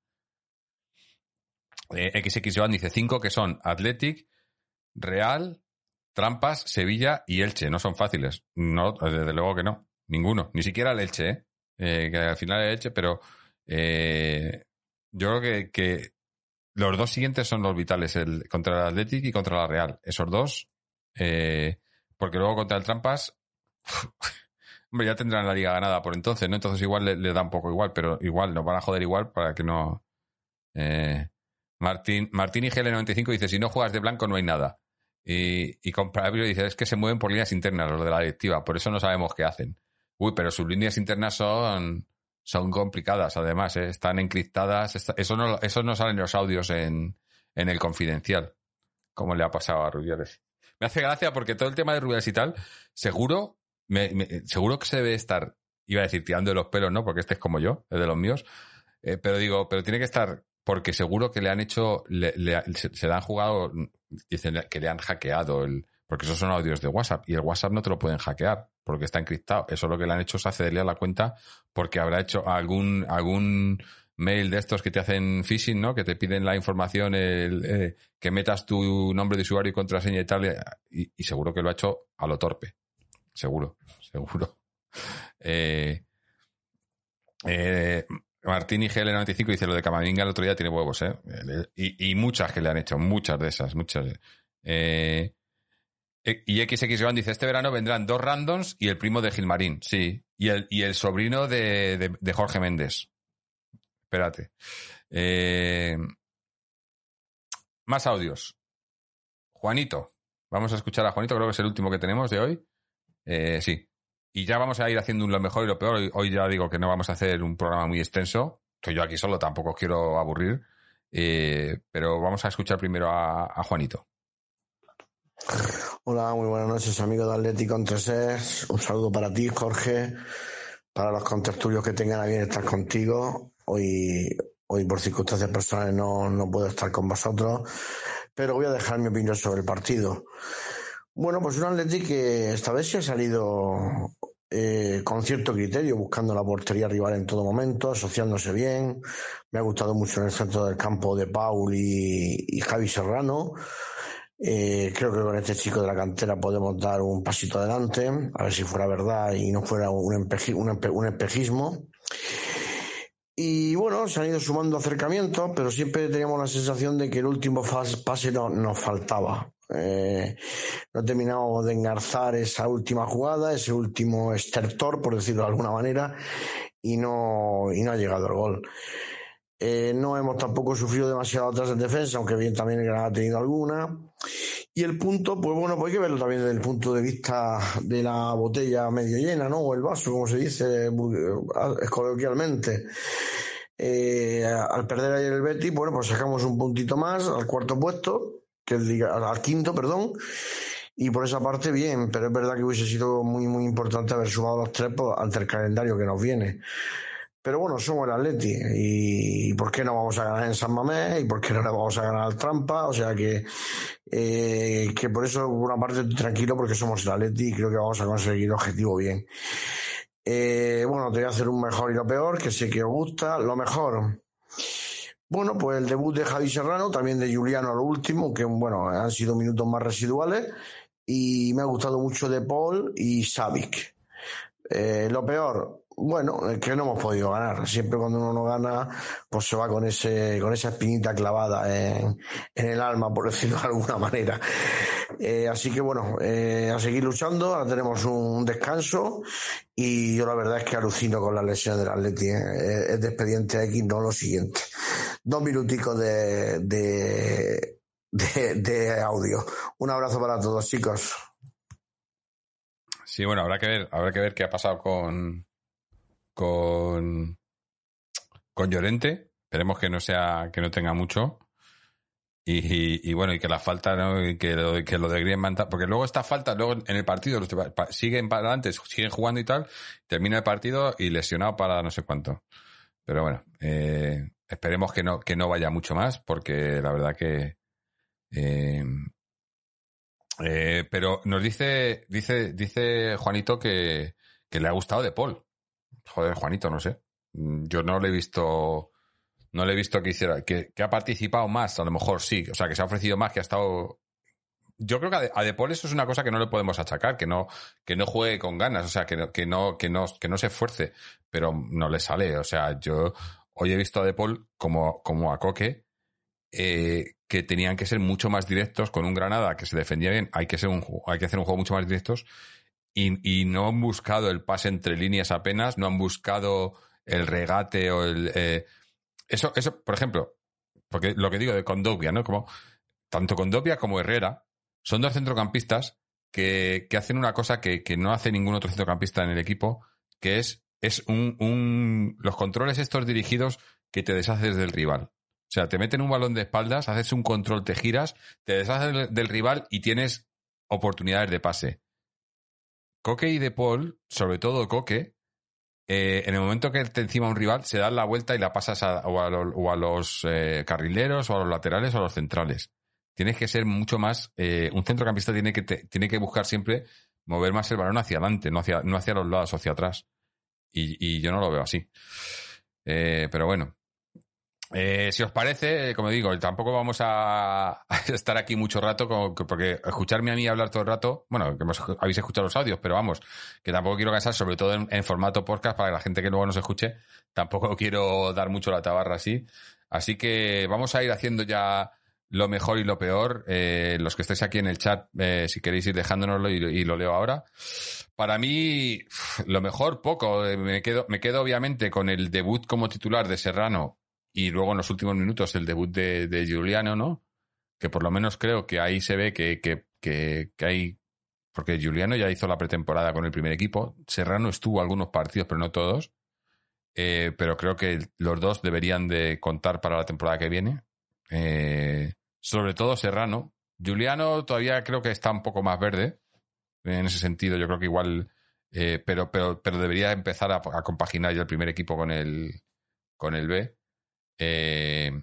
Eh, X X Joan dice cinco que son Athletic, Real, Trampas, Sevilla y Elche. No son fáciles. No, desde luego que no. Ninguno. Ni siquiera el Elche, ¿eh? Eh, que al final es Elche, pero eh, yo creo que, que los dos siguientes son los vitales, el contra el Athletic y contra la Real. Esos dos, eh, porque luego contra el Trampas, hombre, ya tendrán la liga ganada por entonces, ¿no? Entonces igual le, le da un poco igual, pero igual nos van a joder igual para que no... Eh, Martín, Martín y G L noventa y cinco dice, si no juegas de blanco no hay nada. Y, y Compravio dice, es que se mueven por líneas internas los de la directiva, por eso no sabemos qué hacen. Uy, pero sus líneas internas son, son complicadas, además, ¿eh? Están encriptadas, está, eso no, eso no sale en los audios en, en el confidencial, como le ha pasado a Rubiales. Me hace gracia porque todo el tema de Rubiales y tal, seguro, me, me, seguro que se debe estar, iba a decir, tirando de los pelos, ¿no? Porque este es como yo, es de los míos, eh, pero digo, pero tiene que estar... Porque seguro que le han hecho, le, le, se, se le han jugado, dicen que le han hackeado, el, porque esos son audios de WhatsApp y el WhatsApp no te lo pueden hackear porque está encriptado. Eso lo que le han hecho es accederle a la cuenta porque habrá hecho algún algún mail de estos que te hacen phishing, ¿no? Que te piden la información, el, eh, que metas tu nombre de usuario y contraseña y tal, y, y seguro que lo ha hecho a lo torpe. Seguro, seguro. Eh, eh, Martín y G L noventa y cinco dice lo de Camavinga el otro día tiene huevos, ¿eh? Y, y muchas que le han hecho, muchas de esas, muchas. Eh, y X X Joan dice, este verano vendrán dos randoms y el primo de Gilmarín, sí. Y el, y el sobrino de, de, de Jorge Méndez. Espérate. Eh, más audios. Juanito. Vamos a escuchar a Juanito, creo que es el último que tenemos de hoy. Eh, sí. Y ya vamos a ir haciendo lo mejor y lo peor. Hoy ya digo que no vamos a hacer un programa muy extenso. Estoy yo aquí solo, tampoco quiero aburrir. Eh, pero vamos a escuchar primero a, a Juanito. Hola, muy buenas noches, amigos de Atlético en tres es. Un saludo para ti, Jorge, para los contertulios que tengan a bien estar contigo. Hoy, hoy por circunstancias personales no, no puedo estar con vosotros, pero voy a dejar mi opinión sobre el partido. Bueno, pues un Atlético que esta vez sí ha salido eh, con cierto criterio, buscando la portería rival en todo momento, asociándose bien. Me ha gustado mucho en el centro del campo de Paul y, y Javi Serrano. Eh, creo que con este chico de la cantera podemos dar un pasito adelante, a ver si fuera verdad y no fuera un, empeji, un, empe, un espejismo. Y bueno, se han ido sumando acercamientos, pero siempre teníamos la sensación de que el último pase no, nos faltaba. Eh, no terminamos de engarzar esa última jugada, ese último estertor, por decirlo de alguna manera, y no, y no ha llegado el gol. Eh, no hemos tampoco sufrido demasiado atrás en defensa, aunque bien también el Granada ha tenido alguna. Y el punto, pues bueno, pues hay que verlo también desde el punto de vista de la botella medio llena, ¿no? O el vaso, como se dice coloquialmente. Eh, al perder ayer el Betis, bueno, pues sacamos un puntito más al cuarto puesto, que el, al quinto, perdón. Y por esa parte, bien, pero es verdad que hubiese sido muy, muy importante haber sumado los tres pues, ante el calendario que nos viene. Pero bueno, somos el Atleti y ¿por qué no vamos a ganar en San Mamés? ¿Y por qué no le vamos a ganar al Trampa? O sea que eh, que por eso por una parte estoy tranquilo porque somos el Atleti y creo que vamos a conseguir el objetivo bien. Eh, bueno, te voy a hacer un mejor y lo peor, que sé que os gusta. Lo mejor, bueno, pues el debut de Javi Serrano, también de Juliano a lo último, que bueno, han sido minutos más residuales y me ha gustado mucho De Paul y Savic. Eh, lo peor, bueno, es que no hemos podido ganar. Siempre cuando uno no gana, pues se va con ese, con esa espinita clavada en, en el alma, por decirlo de alguna manera. Eh, así que bueno, eh, a seguir luchando. Ahora tenemos un descanso y yo la verdad es que alucino con las lesiones del Atleti. ¿eh? Es de expediente X, no lo siguiente. Dos minuticos de, de, de, de audio. Un abrazo para todos, chicos. Sí, bueno, habrá que ver, habrá que ver qué ha pasado con con con Llorente. Esperemos que no sea, que no tenga mucho. Y, y, y bueno, y que la falta, ¿no? Y que lo, que lo de Griezmann, porque luego esta falta, luego en el partido los siguen para adelante, siguen jugando y tal, termina el partido y lesionado para no sé cuánto. Pero bueno, eh, esperemos que no, que no vaya mucho más, porque la verdad que eh, Eh, pero nos dice, dice, dice Juanito que, que le ha gustado De Paul. Joder, Juanito, no sé. Yo no le he visto, no le he visto que hiciera, que, que ha participado más, a lo mejor sí. O sea, que se ha ofrecido más, que ha estado. Yo creo que a De, a De Paul eso es una cosa que no le podemos achacar, que no, que no juegue con ganas, o sea, que no, que no, que no, que no se esfuerce, pero no le sale. O sea, yo hoy he visto a De Paul como, como a Coque. Eh, que tenían que ser mucho más directos con un Granada que se defendía bien. Hay que ser un hay que hacer un juego mucho más directos y, y no han buscado el pase entre líneas apenas, no han buscado el regate o el eh, eso eso por ejemplo, porque lo que digo de Kondogbia, ¿no? Como tanto Kondogbia como Herrera son dos centrocampistas que, que hacen una cosa que, que no hace ningún otro centrocampista en el equipo, que es es un, un los controles estos dirigidos que te deshaces del rival. O sea, te meten un balón de espaldas, haces un control, te giras, te deshaces del, del rival y tienes oportunidades de pase. Coque y De Paul, sobre todo Coque, eh, en el momento que te encima un rival, se dan la vuelta y la pasas a, o a, lo, o a los eh, carrileros, o a los laterales, o a los centrales. Tienes que ser mucho más... Eh, un centrocampista tiene que, te, tiene que buscar siempre mover más el balón hacia adelante, no hacia, no hacia los lados, hacia atrás. Y, y yo no lo veo así. Eh, pero bueno. Eh, si os parece, como digo, tampoco vamos a, a estar aquí mucho rato, como, porque escucharme a mí hablar todo el rato, bueno, que hemos, habéis escuchado los audios, pero vamos, que tampoco quiero cansar, sobre todo en, en formato podcast, para la gente que luego nos escuche, tampoco quiero dar mucho la tabarra así. Así que vamos a ir haciendo ya lo mejor y lo peor. Eh, los que estéis aquí en el chat, eh, si queréis ir dejándonoslo y, y lo leo ahora. Para mí, lo mejor, poco. Me quedo, me quedo obviamente con el debut como titular de Serrano. Y luego en los últimos minutos el debut de, de Juliano, ¿no? Que por lo menos creo que ahí se ve que, que, que, que hay... Porque Juliano ya hizo la pretemporada con el primer equipo. Serrano estuvo algunos partidos, pero no todos. Eh, pero creo que los dos deberían de contar para la temporada que viene. Eh, sobre todo Serrano. Juliano todavía creo que está un poco más verde. En ese sentido, yo creo que igual... Eh, pero, pero, pero debería empezar a, a compaginar ya el primer equipo con el, con el B. Eh,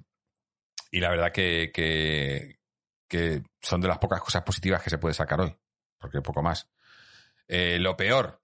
y la verdad que, que, que son de las pocas cosas positivas que se puede sacar hoy, porque poco más. Eh, lo peor,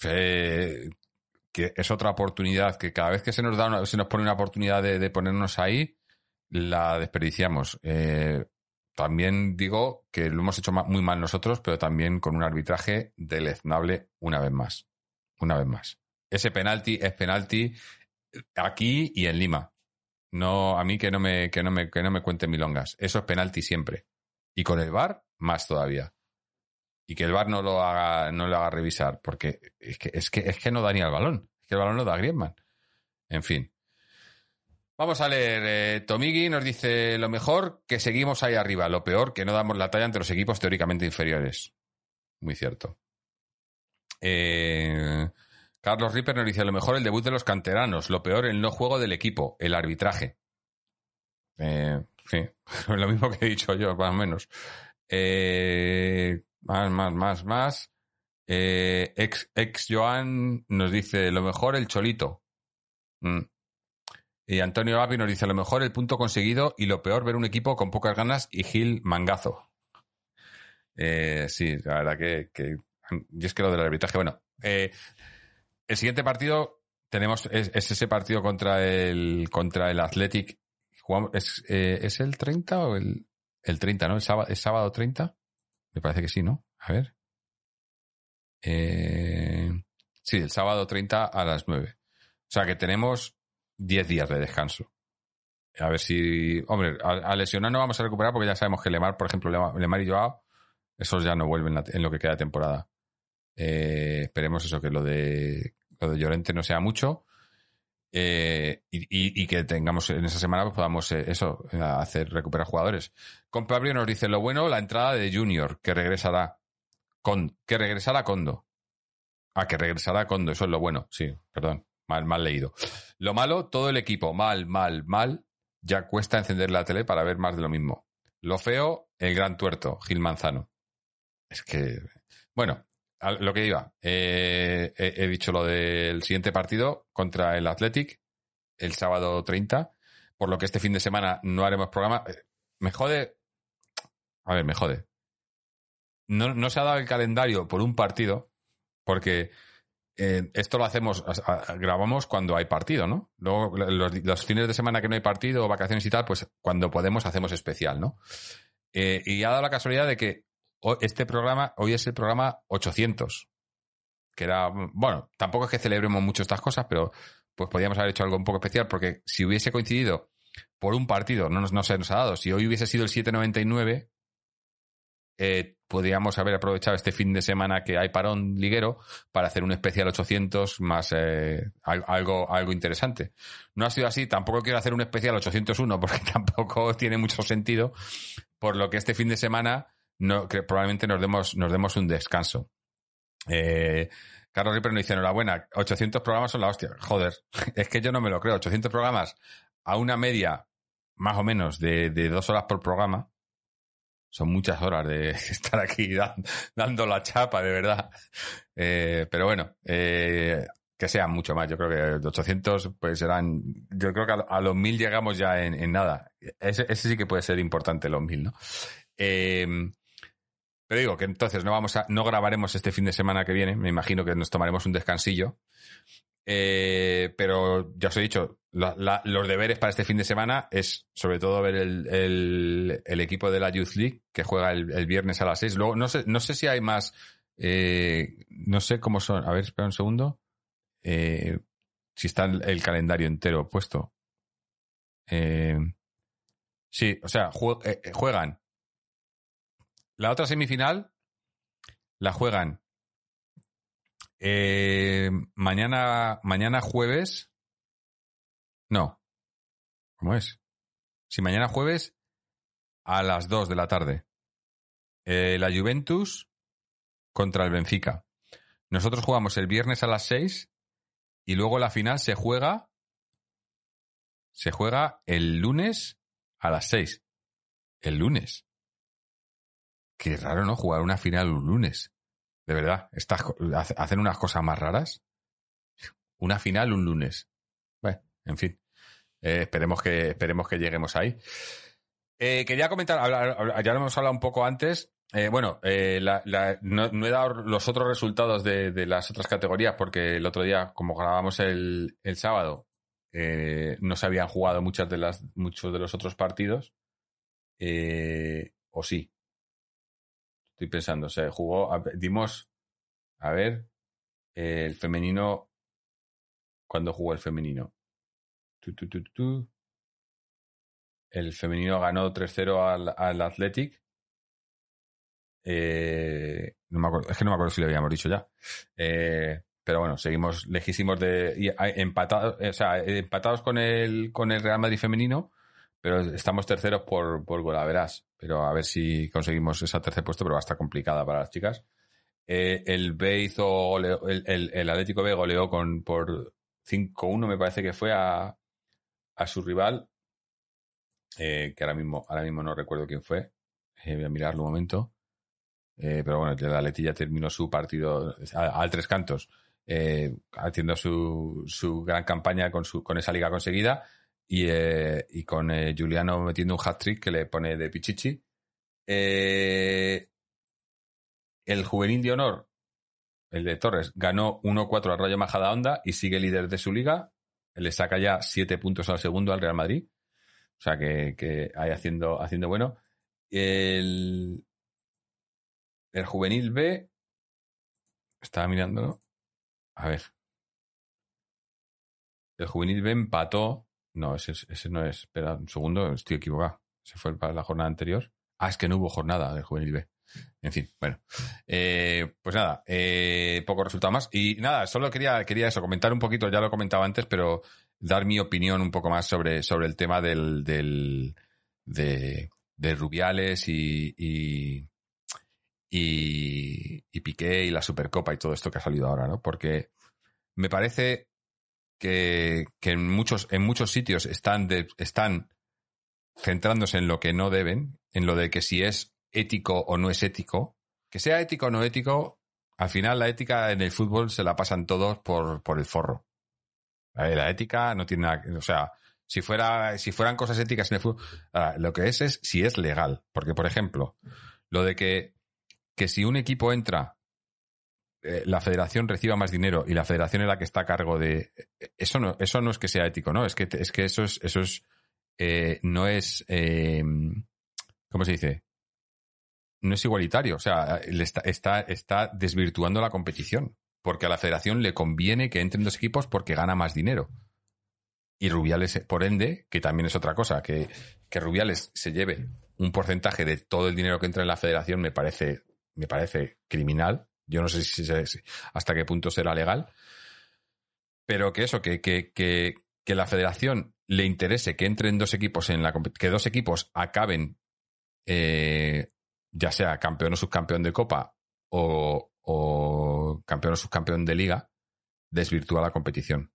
eh, que es otra oportunidad que cada vez que se nos da una, se nos pone una oportunidad de, de ponernos ahí, la desperdiciamos. Eh, también digo que lo hemos hecho muy mal nosotros, pero también con un arbitraje deleznable una vez más. Una vez más. Ese penalti es penalti aquí y en Lima. No, a mí que no me, que no me, que no me cuenten milongas. Eso es penalti siempre. Y con el V A R, más todavía. Y que el V A R no lo haga, no lo haga revisar, porque es que, es que, es que no da ni al balón. Es que el balón lo da Griezmann. En fin. Vamos a leer. Eh, Tomigi nos dice: lo mejor, que seguimos ahí arriba. Lo peor, que no damos la talla ante los equipos teóricamente inferiores. Muy cierto. Eh, Carlos Ripper nos dice: lo mejor, el debut de los canteranos. Lo peor, el no juego del equipo. El arbitraje. Eh, sí, lo mismo que he dicho yo, más o menos. Eh, más, más, más, más. Eh, ex, ex Joan nos dice: lo mejor, el Cholito. Mm. Y Antonio Api nos dice: lo mejor, el punto conseguido, y lo peor, ver un equipo con pocas ganas y Gil mangazo. Eh, sí, la verdad que, que... Y es que lo del arbitraje, bueno. Eh, el siguiente partido tenemos es, es ese partido contra el contra el Athletic. Jugamos, ¿es, eh, ¿Es el treinta o el, el treinta, no? ¿El sábado, ¿Es sábado treinta? Me parece que sí, ¿no? A ver. Eh, sí, el sábado treinta a las nueve. O sea que tenemos diez días de descanso. A ver si... Hombre, a, a lesionar no vamos a recuperar porque ya sabemos que Lemar, por ejemplo, Lemar, Lemar y Joao, esos ya no vuelven la, en lo que queda de temporada. Eh, esperemos eso, que lo de lo de Llorente no sea mucho. Eh, y, y, y que tengamos en esa semana pues podamos eh, eso, hacer recuperar jugadores. Con Pablo nos dice: lo bueno, la entrada de Junior, que regresará. Con, que regresará Kondo. Ah, que regresará Kondo, eso es lo bueno. Sí, perdón. Mal, mal leído. Lo malo, todo el equipo. Mal, mal, mal. Ya cuesta encender la tele para ver más de lo mismo. Lo feo, el gran tuerto, Gil Manzano. Es que... Bueno, a lo que iba. Eh, he, he dicho lo del siguiente partido contra el Athletic, el sábado treinta. Por lo que este fin de semana no haremos programa. Me jode... A ver, me jode. No, no se ha dado el calendario por un partido, porque... Eh, esto lo hacemos, a, a, grabamos cuando hay partido, ¿no? Luego, los, los fines de semana que no hay partido o vacaciones y tal, pues cuando podemos hacemos especial, ¿no? Eh, y ha dado la casualidad de que este programa, hoy es el programa ochocientos, que era, bueno, tampoco es que celebremos mucho estas cosas, pero pues podríamos haber hecho algo un poco especial, porque si hubiese coincidido por un partido, no, nos, no se nos ha dado, si hoy hubiese sido el siete noventa y nueve... Eh, podríamos haber aprovechado este fin de semana que hay parón liguero para hacer un especial ochocientos más eh, algo, algo interesante. No ha sido así, tampoco quiero hacer un especial ochocientos uno porque tampoco tiene mucho sentido, por lo que este fin de semana no, que probablemente nos demos, nos demos un descanso. Eh, Carlos Ripper nos dice: enhorabuena, ochocientos programas son la hostia. Joder, es que yo no me lo creo. ochocientos programas a una media más o menos de, de dos horas por programa. Son muchas horas de estar aquí dando, dando la chapa, de verdad. Eh, pero bueno, eh, que sean mucho más. Yo creo que ochocientos pues serán... Yo creo que a, a los mil llegamos ya en, en nada. Ese, ese sí que puede ser importante, los mil, ¿no? Eh, pero digo que entonces no vamos a, no grabaremos este fin de semana que viene. Me imagino que nos tomaremos un descansillo. Eh, pero ya os he dicho, la, la, los deberes para este fin de semana es sobre todo ver el, el, el equipo de la Youth League que juega el, el viernes a las seis. Luego no sé, no sé si hay más, eh, no sé cómo son. A ver, espera un segundo. Eh, si está el, el calendario entero puesto. Eh, sí, o sea, jue, eh, juegan. La otra semifinal la juegan Eh, mañana, mañana jueves. No. ¿Cómo es? Sí, mañana jueves a las dos de la tarde. Eh, la Juventus contra el Benfica. Nosotros jugamos el viernes a las seis y luego la final se juega. Se juega el lunes a las seis. El lunes. Qué raro, ¿no? Jugar una final un lunes. De verdad, estas, hacen unas cosas más raras. Una final un lunes. Bueno, en fin. Eh, esperemos que esperemos que lleguemos ahí. Eh, quería comentar, hablar, ya lo hemos hablado un poco antes. Eh, bueno, eh, la, la, no, no he dado los otros resultados de, de las otras categorías porque el otro día, como grabamos el, el sábado, eh, no se habían jugado muchas de las, muchos de los otros partidos. Eh, o sí. Estoy pensando, se jugó, a, dimos, a ver, eh, el femenino, ¿cuándo jugó el femenino? Tu, tu, tu, tu. El femenino ganó tres cero al, al Athletic. Eh, no me acuerdo, es que no me acuerdo si lo habíamos dicho ya. Eh, pero bueno, seguimos lejísimos de y, empatados, o sea, empatados con el con el Real Madrid femenino, pero estamos terceros por, por golaveras. Pero a ver si conseguimos ese tercer puesto, pero va a estar complicada para las chicas. Eh, el B hizo goleo, el, el, el Atlético B goleó con por cinco uno, me parece que fue a, a su rival, eh, que ahora mismo, ahora mismo no recuerdo quién fue. Eh, voy a mirarlo un momento. Eh, pero bueno, el Atleti ya terminó su partido al tres cantos, eh, haciendo su, su gran campaña con, su, con esa liga conseguida y, eh, y con eh, Juliano metiendo un hat-trick que le pone de pichichi. Eh, el juvenil de honor, el de Torres, ganó uno cuatro al Rayo Majadahonda y sigue líder de su liga. Le saca ya siete puntos al segundo, al Real Madrid. O sea que, que ahí haciendo, haciendo bueno. El... El juvenil B, estaba mirándolo. A ver. El juvenil B empató. No, ese, ese no es. Espera un segundo, estoy equivocado. Se fue para la jornada anterior. Ah, es que no hubo jornada del juvenil B. En fin, bueno. Eh, pues nada, eh, poco resultado más. Y nada, solo quería, quería eso, comentar un poquito, ya lo comentaba antes, pero dar mi opinión un poco más sobre, sobre el tema del, del de, de Rubiales y. y Y, y Piqué y la Supercopa y todo esto que ha salido ahora, ¿no? Porque me parece que, que en muchos en muchos sitios están de, están centrándose en lo que no deben, en lo de que si es ético o no es ético. Que sea ético o no ético, al final la ética en el fútbol se la pasan todos por, por el forro. La ética no tiene nada, o sea, si fuera si fueran cosas éticas en el fútbol, lo que es es si es legal. Porque, por ejemplo, lo de que que si un equipo entra, eh, la federación reciba más dinero y la federación es la que está a cargo de... Eso no, eso no es que sea ético, ¿no? Es que, es que eso es... Eso es eh, no es... Eh, ¿Cómo se dice? No es igualitario. O sea, le está, está, está desvirtuando la competición. Porque a la federación le conviene que entren dos equipos porque gana más dinero. Y Rubiales, por ende, que también es otra cosa, que, que Rubiales se lleve un porcentaje de todo el dinero que entra en la federación me parece... me parece criminal. Yo no sé si, si hasta qué punto será legal. Pero que eso, que, que, que, que la federación le interese que entren dos equipos en la que dos equipos acaben eh, ya sea campeón o subcampeón de Copa o, o campeón o subcampeón de Liga, desvirtúa la competición.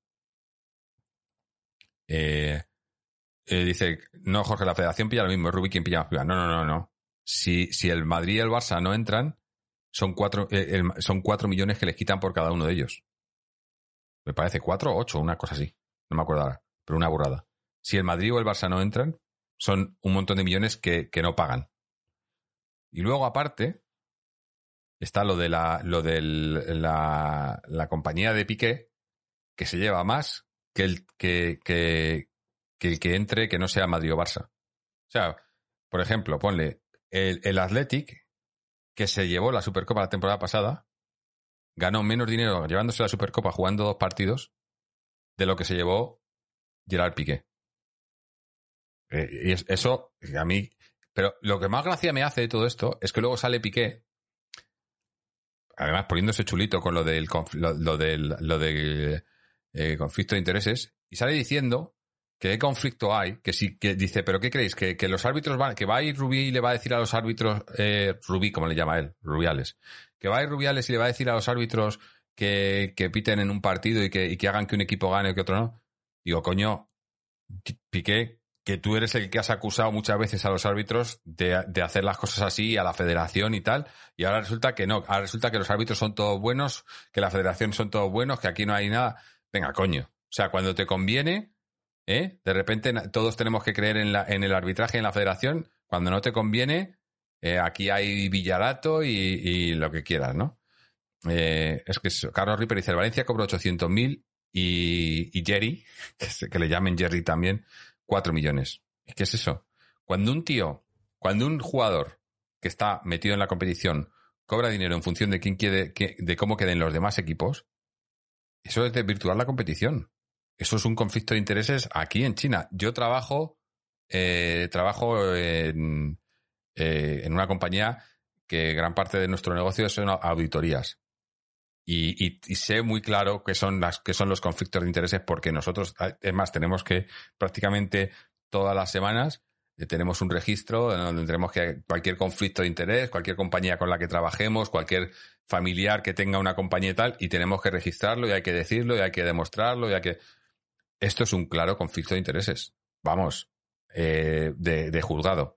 Eh, eh, dice, no, Jorge, la federación pilla lo mismo, es Rubí quien pilla más pilla. No, no, no, no. Si, si el Madrid y el Barça no entran, son cuatro, eh, el, son cuatro millones que les quitan por cada uno de ellos. Me parece cuatro o ocho, una cosa así. No me acuerdo ahora, pero una burrada. Si el Madrid o el Barça no entran, son un montón de millones que, que no pagan. Y luego, aparte, está lo de la, lo de la, la compañía de Piqué, que se lleva más que el que, que, que el que entre que no sea Madrid o Barça. O sea, por ejemplo, ponle el, el Athletic, que se llevó la Supercopa la temporada pasada, ganó menos dinero llevándose la Supercopa jugando dos partidos de lo que se llevó Gerard Piqué. Eh, y es, eso, a mí... Pero lo que más gracia me hace de todo esto es que luego sale Piqué, además poniéndose chulito con lo del, lo, lo del, lo del eh, conflicto de intereses, y sale diciendo que qué conflicto hay, que sí, que dice, pero ¿qué creéis? Que, que los árbitros van, que va a ir Rubí y le va a decir a los árbitros, eh, Rubí, como le llama él, Rubiales, que va a ir Rubiales y le va a decir a los árbitros que, que piten en un partido y que, y que hagan que un equipo gane o que otro no. Digo, coño, Piqué, que tú eres el que has acusado muchas veces a los árbitros de, de hacer las cosas así, a la federación y tal, y ahora resulta que no, ahora resulta que los árbitros son todos buenos, que la federación son todos buenos, que aquí no hay nada. Venga, coño. O sea, cuando te conviene, ¿eh? De repente todos tenemos que creer en, la, en el arbitraje en la federación. Cuando no te conviene, eh, aquí hay Villarato y, y lo que quieras, ¿no? Eh, es que eso. Carlos Ripper dice, el Valencia cobró ochocientos mil y, y Jerry, que, que le llamen Jerry también, cuatro millones. ¿Qué es eso? Cuando un tío, cuando un jugador que está metido en la competición cobra dinero en función de quién quiere, de cómo queden los demás equipos, eso es desvirtuar la competición. Eso es un conflicto de intereses aquí en China. Yo trabajo, eh, trabajo en, eh, en una compañía que gran parte de nuestro negocio son auditorías. Y, y, y sé muy claro qué son, las, qué son los conflictos de intereses, porque nosotros, es más, tenemos que prácticamente todas las semanas eh, tenemos un registro donde tenemos que cualquier conflicto de interés, cualquier compañía con la que trabajemos, cualquier familiar que tenga una compañía y tal, y tenemos que registrarlo y hay que decirlo y hay que demostrarlo y hay que... Esto es un claro conflicto de intereses. Vamos, eh, de, de juzgado.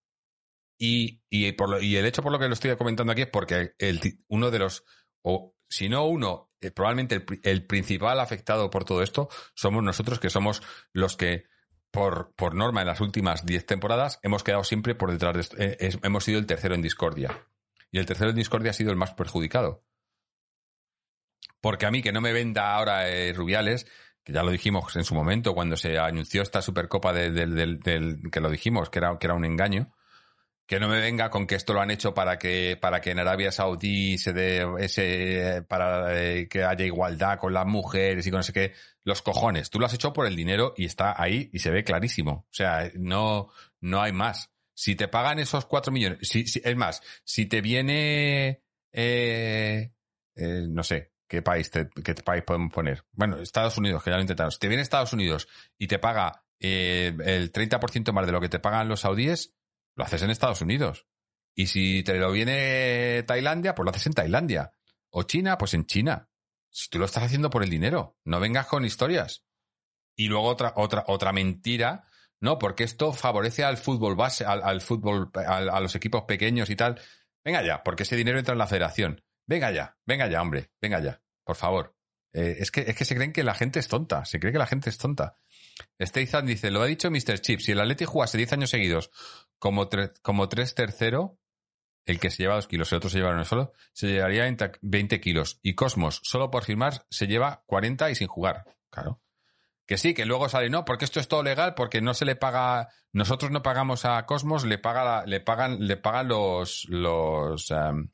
Y, y, por lo, y el hecho por lo que lo estoy comentando aquí es porque el, uno de los... o si no uno, eh, probablemente el, el principal afectado por todo esto somos nosotros, que somos los que, por, por norma, en las últimas diez temporadas, hemos quedado siempre por detrás de esto. Eh, es, hemos sido el tercero en discordia. Y el tercero en discordia ha sido el más perjudicado. Porque a mí, que no me venda ahora eh, Rubiales, que ya lo dijimos en su momento, cuando se anunció esta Supercopa de, de, de, de, de, que lo dijimos, que era, que era un engaño, que no me venga con que esto lo han hecho para que para que en Arabia Saudí se dé ese para eh, que haya igualdad con las mujeres y con no sé qué. Los cojones. Tú lo has hecho por el dinero y está ahí y se ve clarísimo. O sea, no, no hay más. Si te pagan esos cuatro millones... Si, si, es más, si te viene... Eh, eh, no sé, ¿qué país, te, ¿qué país podemos poner? Bueno, Estados Unidos, que ya lo intentamos. Si te viene Estados Unidos y te paga eh, el treinta por ciento más de lo que te pagan los saudíes, lo haces en Estados Unidos. Y si te lo viene Tailandia, pues lo haces en Tailandia. O China, pues en China. Si tú lo estás haciendo por el dinero, no vengas con historias. Y luego otra otra otra mentira, no, porque esto favorece al fútbol base, al, al fútbol, al, a los equipos pequeños y tal. Venga ya, porque ese dinero entra en la federación. Venga ya, venga ya, hombre, venga ya, por favor. Eh, es que es que se creen que la gente es tonta, se cree que la gente es tonta. Steizan dice, lo ha dicho míster Chip, si el Atleti jugase diez años seguidos como, tre como tres tercero, el que se lleva dos kilos, el otro se lleva uno solo, se llevaría veinte kilos. Y Cosmos, solo por firmar, se lleva cuarenta y sin jugar. Claro. Que sí, que luego sale, no, porque esto es todo legal, porque no se le paga, nosotros no pagamos a Cosmos, le paga, le pagan, le pagan los, los, um,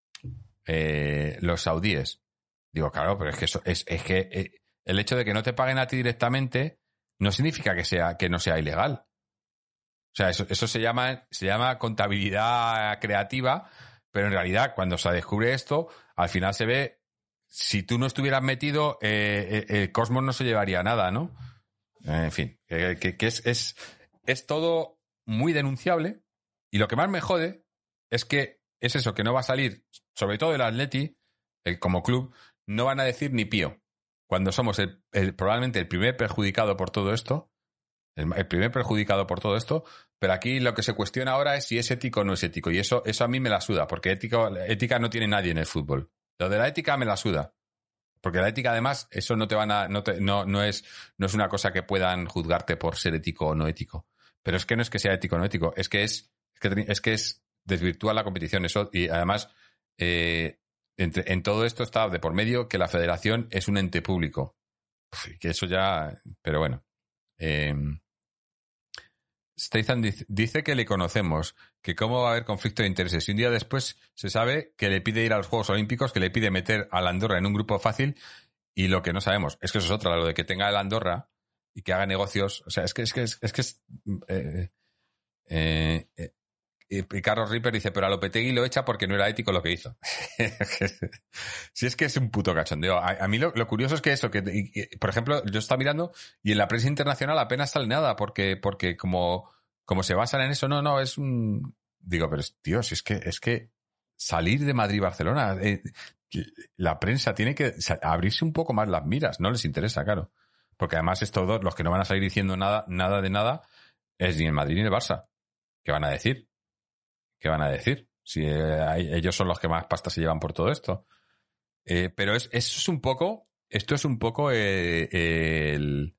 eh, los saudíes. Digo, claro, pero es que eso, es, es que eh, el hecho de que no te paguen a ti directamente no significa que sea, que no sea ilegal. O sea, eso, eso se llama, se llama contabilidad creativa, pero en realidad cuando se descubre esto, al final se ve, si tú no estuvieras metido, eh, eh, el Cosmos no se llevaría nada, ¿no? Eh, en fin, eh, que, que es, es, es todo muy denunciable, y lo que más me jode es que es eso, que no va a salir, sobre todo el Atleti, el, como club, no van a decir ni pío, cuando somos el, el, probablemente el primer perjudicado por todo esto, el, el primer perjudicado por todo esto, pero aquí lo que se cuestiona ahora es si es ético o no es ético, y eso, eso a mí me la suda, porque ético, ética no tiene nadie en el fútbol. Lo de la ética me la suda, porque la ética además, eso no te van a, no, te, no, no, es, no es una cosa que puedan juzgarte por ser ético o no ético, pero es que no es que sea ético o no ético, es que es, es que es, que es desvirtuar la competición, eso, y además eh, entre, en todo esto está de por medio que la federación es un ente público. Uf, que eso ya... Pero bueno. Eh, Steizan dice, dice que le conocemos, que cómo va a haber conflicto de intereses. Y un día después se sabe que le pide ir a los Juegos Olímpicos, que le pide meter a la Andorra en un grupo fácil, y lo que no sabemos es que eso es otra, lo de que tenga la Andorra y que haga negocios. O sea, es que es que es, es que es... Eh, eh, eh, Y Carlos Ripper dice, pero a Lopetegui lo echa porque no era ético lo que hizo. Si es que es un puto cachondeo. A, a mí lo, lo curioso es que eso, que y, y, por ejemplo, yo estaba mirando y en la prensa internacional apenas sale nada porque, porque como, como se basan en eso, no, no, es un... Digo, pero tío, si es que, es que salir de Madrid-Barcelona, eh, la prensa tiene que abrirse un poco más las miras, no les interesa, claro. Porque además estos dos, los que no van a salir diciendo nada, nada de nada, es ni el Madrid ni el Barça. ¿Qué van a decir? ¿Qué van a decir? Si eh, ellos son los que más pasta se llevan por todo esto. Eh, pero es, eso es un poco, esto es un poco eh, el,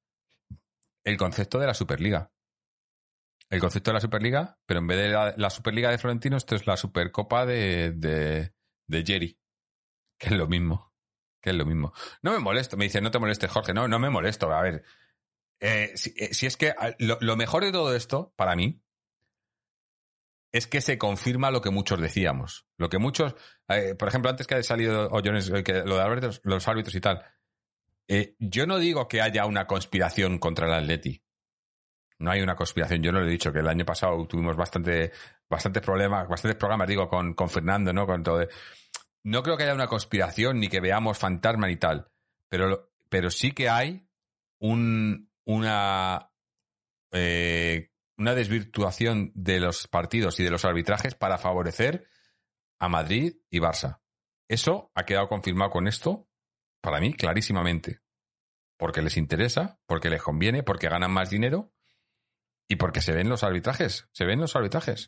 el concepto de la Superliga. El concepto de la Superliga, pero en vez de la, la Superliga de Florentino, esto es la Supercopa de, de, de Jerry. Que es lo mismo. Que es lo mismo. No me molesto. Me dice, no te molestes, Jorge. No, no me molesto. A ver. Eh, si, si es que lo, lo mejor de todo esto, para mí, es que se confirma lo que muchos decíamos. Lo que muchos, eh, por ejemplo, antes que haya salido Ollones, que lo de árbitros, los árbitros y tal, eh, yo no digo que haya una conspiración contra el Atleti. No hay una conspiración. Yo no lo he dicho, que el año pasado tuvimos bastante, bastantes problemas, bastantes programas, digo, con, con Fernando, ¿no? Con todo. No creo que haya una conspiración ni que veamos fantasmas ni tal, pero, pero sí que hay un, una, eh, una desvirtuación de los partidos y de los arbitrajes para favorecer a Madrid y Barça. Eso ha quedado confirmado con esto, para mí, clarísimamente. Porque les interesa, porque les conviene, porque ganan más dinero y porque se ven los arbitrajes. Se ven los arbitrajes.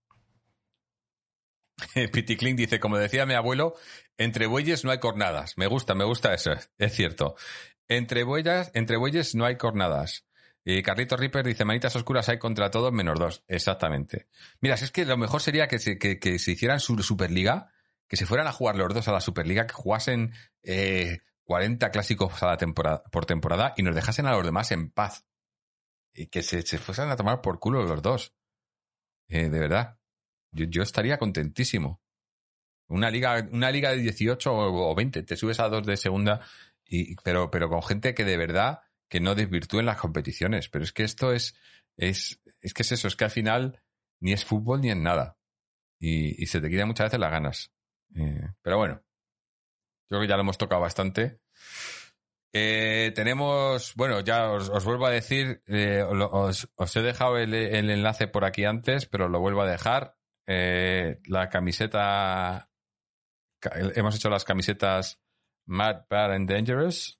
Piticlin dice, como decía mi abuelo, entre bueyes no hay cornadas. Me gusta, me gusta eso, es cierto. Entre bueyes, entre bueyes no hay cornadas. Y Carlito Ripper dice, manitas oscuras hay contra todos menos dos. Exactamente. Mira, si es que lo mejor sería que se, que, que se hicieran su Superliga, que se fueran a jugar los dos a la Superliga, que jugasen eh, cuarenta clásicos a la temporada, por temporada y nos dejasen a los demás en paz. Y que se, se fuesen a tomar por culo los dos. Eh, de verdad. Yo, yo estaría contentísimo. Una liga, una liga de dieciocho o veinte, te subes a dos de segunda, y, pero, pero con gente que de verdad que no desvirtúen las competiciones. Pero es que esto es, es, es que es eso, es que al final ni es fútbol ni es nada. Y, y se te quitan muchas veces las ganas. Eh, pero bueno, yo creo que ya lo hemos tocado bastante. Eh, tenemos, bueno, ya os, os vuelvo a decir, eh, os, os he dejado el, el enlace por aquí antes, pero lo vuelvo a dejar. Eh, la camiseta, hemos hecho las camisetas Mad, Bad and Dangerous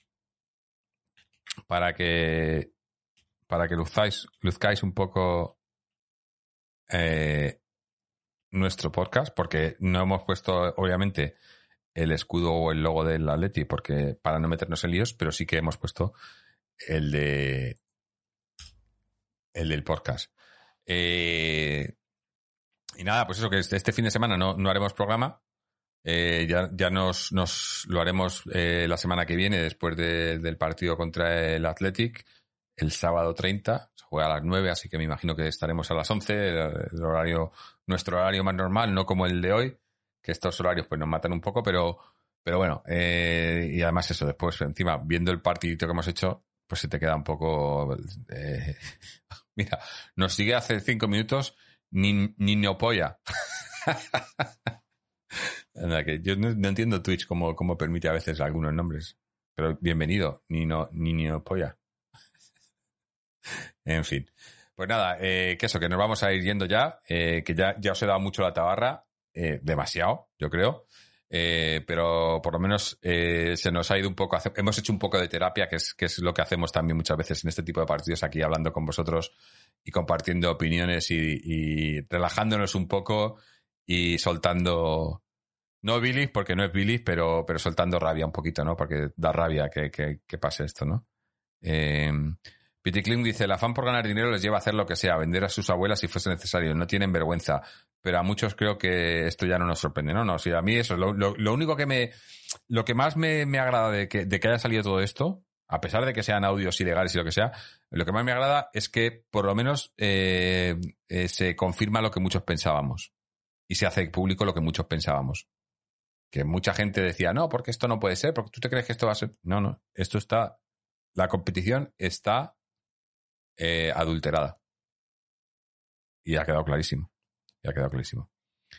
para que para que luzcáis, luzcáis un poco eh, nuestro podcast, porque no hemos puesto obviamente el escudo o el logo del Atleti porque para no meternos en líos, pero sí que hemos puesto el de el del podcast. Eh, y nada, pues eso, que este, este fin de semana no, no haremos programa. Eh, ya ya nos, nos lo haremos eh, la semana que viene, después de, del partido contra el Athletic, el sábado treinta. Se juega a las nueve, así que me imagino que estaremos a las once, el, el horario, nuestro horario más normal, no como el de hoy, que estos horarios pues nos matan un poco, pero, pero bueno, eh, y además eso, después encima, viendo el partidito que hemos hecho, pues se te queda un poco... Eh, mira, nos sigue hace cinco minutos ni, ni neopolla. Que yo no, no entiendo Twitch cómo, cómo permite a veces algunos nombres. Pero bienvenido, Nino, Niño Polla. En fin. Pues nada, eh, que eso, que nos vamos a ir yendo ya, eh, que ya, ya os he dado mucho la tabarra, eh, demasiado, yo creo. Eh, pero por lo menos eh, se nos ha ido un poco, hace, hemos hecho un poco de terapia, que es, que es lo que hacemos también muchas veces en este tipo de partidos, aquí hablando con vosotros y compartiendo opiniones y, y relajándonos un poco y soltando... No bilis, porque no es bilis, pero, pero soltando rabia un poquito, ¿no? Porque da rabia que, que, que pase esto, ¿no? Eh, Piticlin dice, el afán por ganar dinero les lleva a hacer lo que sea, vender a sus abuelas si fuese necesario, no tienen vergüenza. Pero a muchos creo que esto ya no nos sorprende, ¿no? No, o sea, a mí eso es lo, lo, lo único que me... Lo que más me, me agrada de que, de que haya salido todo esto, a pesar de que sean audios ilegales y lo que sea, lo que más me agrada es que por lo menos eh, eh, se confirma lo que muchos pensábamos. Y se hace público lo que muchos pensábamos. Que mucha gente decía, no, porque esto no puede ser, porque tú te crees que esto va a ser... No, no, esto está... La competición está eh, adulterada. Y ha quedado clarísimo. Y ha quedado clarísimo.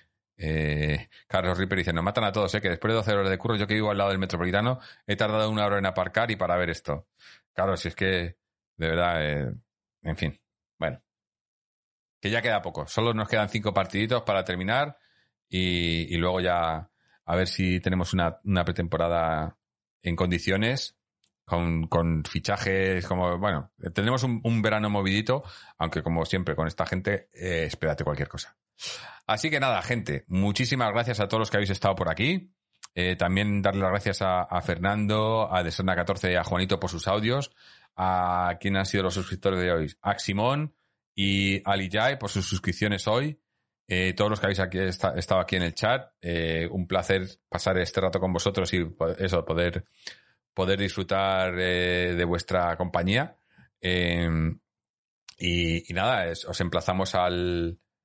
Eh, Carlos Ripper dice, nos matan a todos, ¿eh? Que después de doce horas de curro, yo que vivo al lado del Metropolitano, he tardado una hora en aparcar y para ver esto. Claro, si es que, de verdad, eh, en fin. Bueno. Que ya queda poco. Solo nos quedan cinco partiditos para terminar y, y luego ya... A ver si tenemos una, una pretemporada en condiciones, con, con fichajes, como, bueno, tenemos un, un verano movidito, aunque como siempre con esta gente, eh, espérate cualquier cosa. Así que nada, gente, muchísimas gracias a todos los que habéis estado por aquí. Eh, también darle las gracias a, a Fernando, a Deserna catorce y a Juanito por sus audios, a quien han sido los suscriptores de hoy, a Simón y a Lijay por sus suscripciones hoy. Eh, todos los que habéis aquí, está, estado aquí en el chat, eh, un placer pasar este rato con vosotros y eso, poder, poder disfrutar eh, de vuestra compañía. Eh, y, y nada, es, os emplazamos al,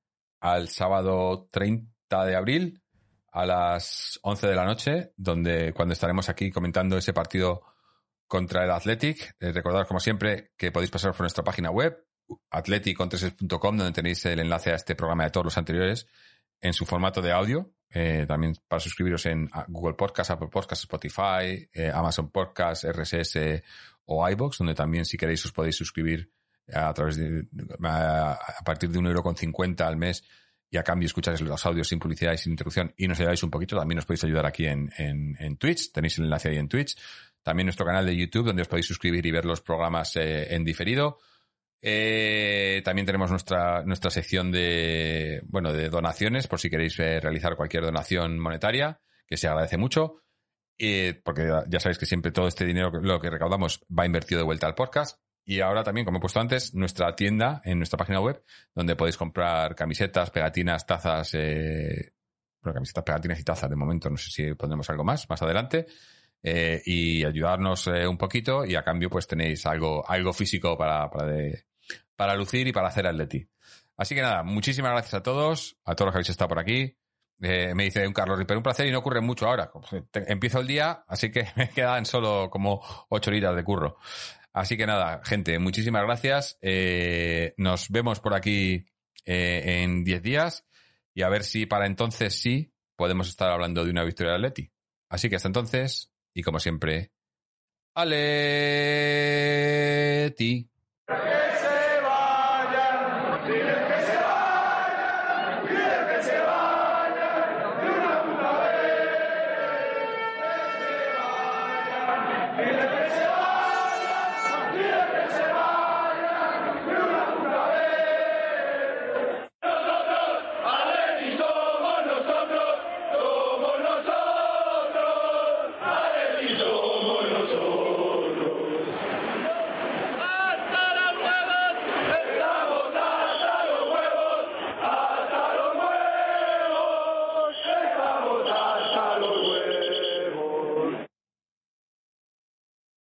al sábado treinta de abril a las once de la noche, donde cuando estaremos aquí comentando ese partido contra el Athletic. Eh, recordad, como siempre, que podéis pasar por nuestra página web, athletic con tres es punto com, donde tenéis el enlace a este programa de todos los anteriores en su formato de audio. Eh, también para suscribiros en Google Podcast, Apple Podcast, Spotify, eh, Amazon Podcast, R S S o iVoox, donde también, si queréis, os podéis suscribir a través de a, a partir de un euro con cincuenta al mes, y a cambio escucháis los audios sin publicidad y sin interrupción y nos ayudáis un poquito. También os podéis ayudar aquí en, en, en Twitch. Tenéis el enlace ahí en Twitch. También nuestro canal de YouTube, donde os podéis suscribir y ver los programas eh, en diferido. Eh, también tenemos nuestra nuestra sección de bueno de donaciones, por si queréis eh, realizar cualquier donación monetaria, que se agradece mucho, eh, porque ya sabéis que siempre todo este dinero, lo que recaudamos, va invertido de vuelta al podcast. Y ahora también, como he puesto antes, nuestra tienda en nuestra página web, donde podéis comprar camisetas, pegatinas, tazas, eh, bueno, camisetas, pegatinas y tazas de momento. No sé si pondremos algo más más adelante. Eh, y ayudarnos eh, un poquito, y a cambio pues tenéis algo algo físico para para, de, para lucir y para hacer atleti. Así que nada, muchísimas gracias a todos, a todos los que habéis estado por aquí. Eh, me dice un Carlos Ripper, un placer, y no ocurre mucho ahora. Empiezo el día, así que me quedan solo como ocho horitas de curro. Así que nada, gente, muchísimas gracias. Eh, nos vemos por aquí eh, en diez días, y a ver si para entonces sí podemos estar hablando de una victoria de Atleti. Así que hasta entonces, y como siempre, ¡Aleti!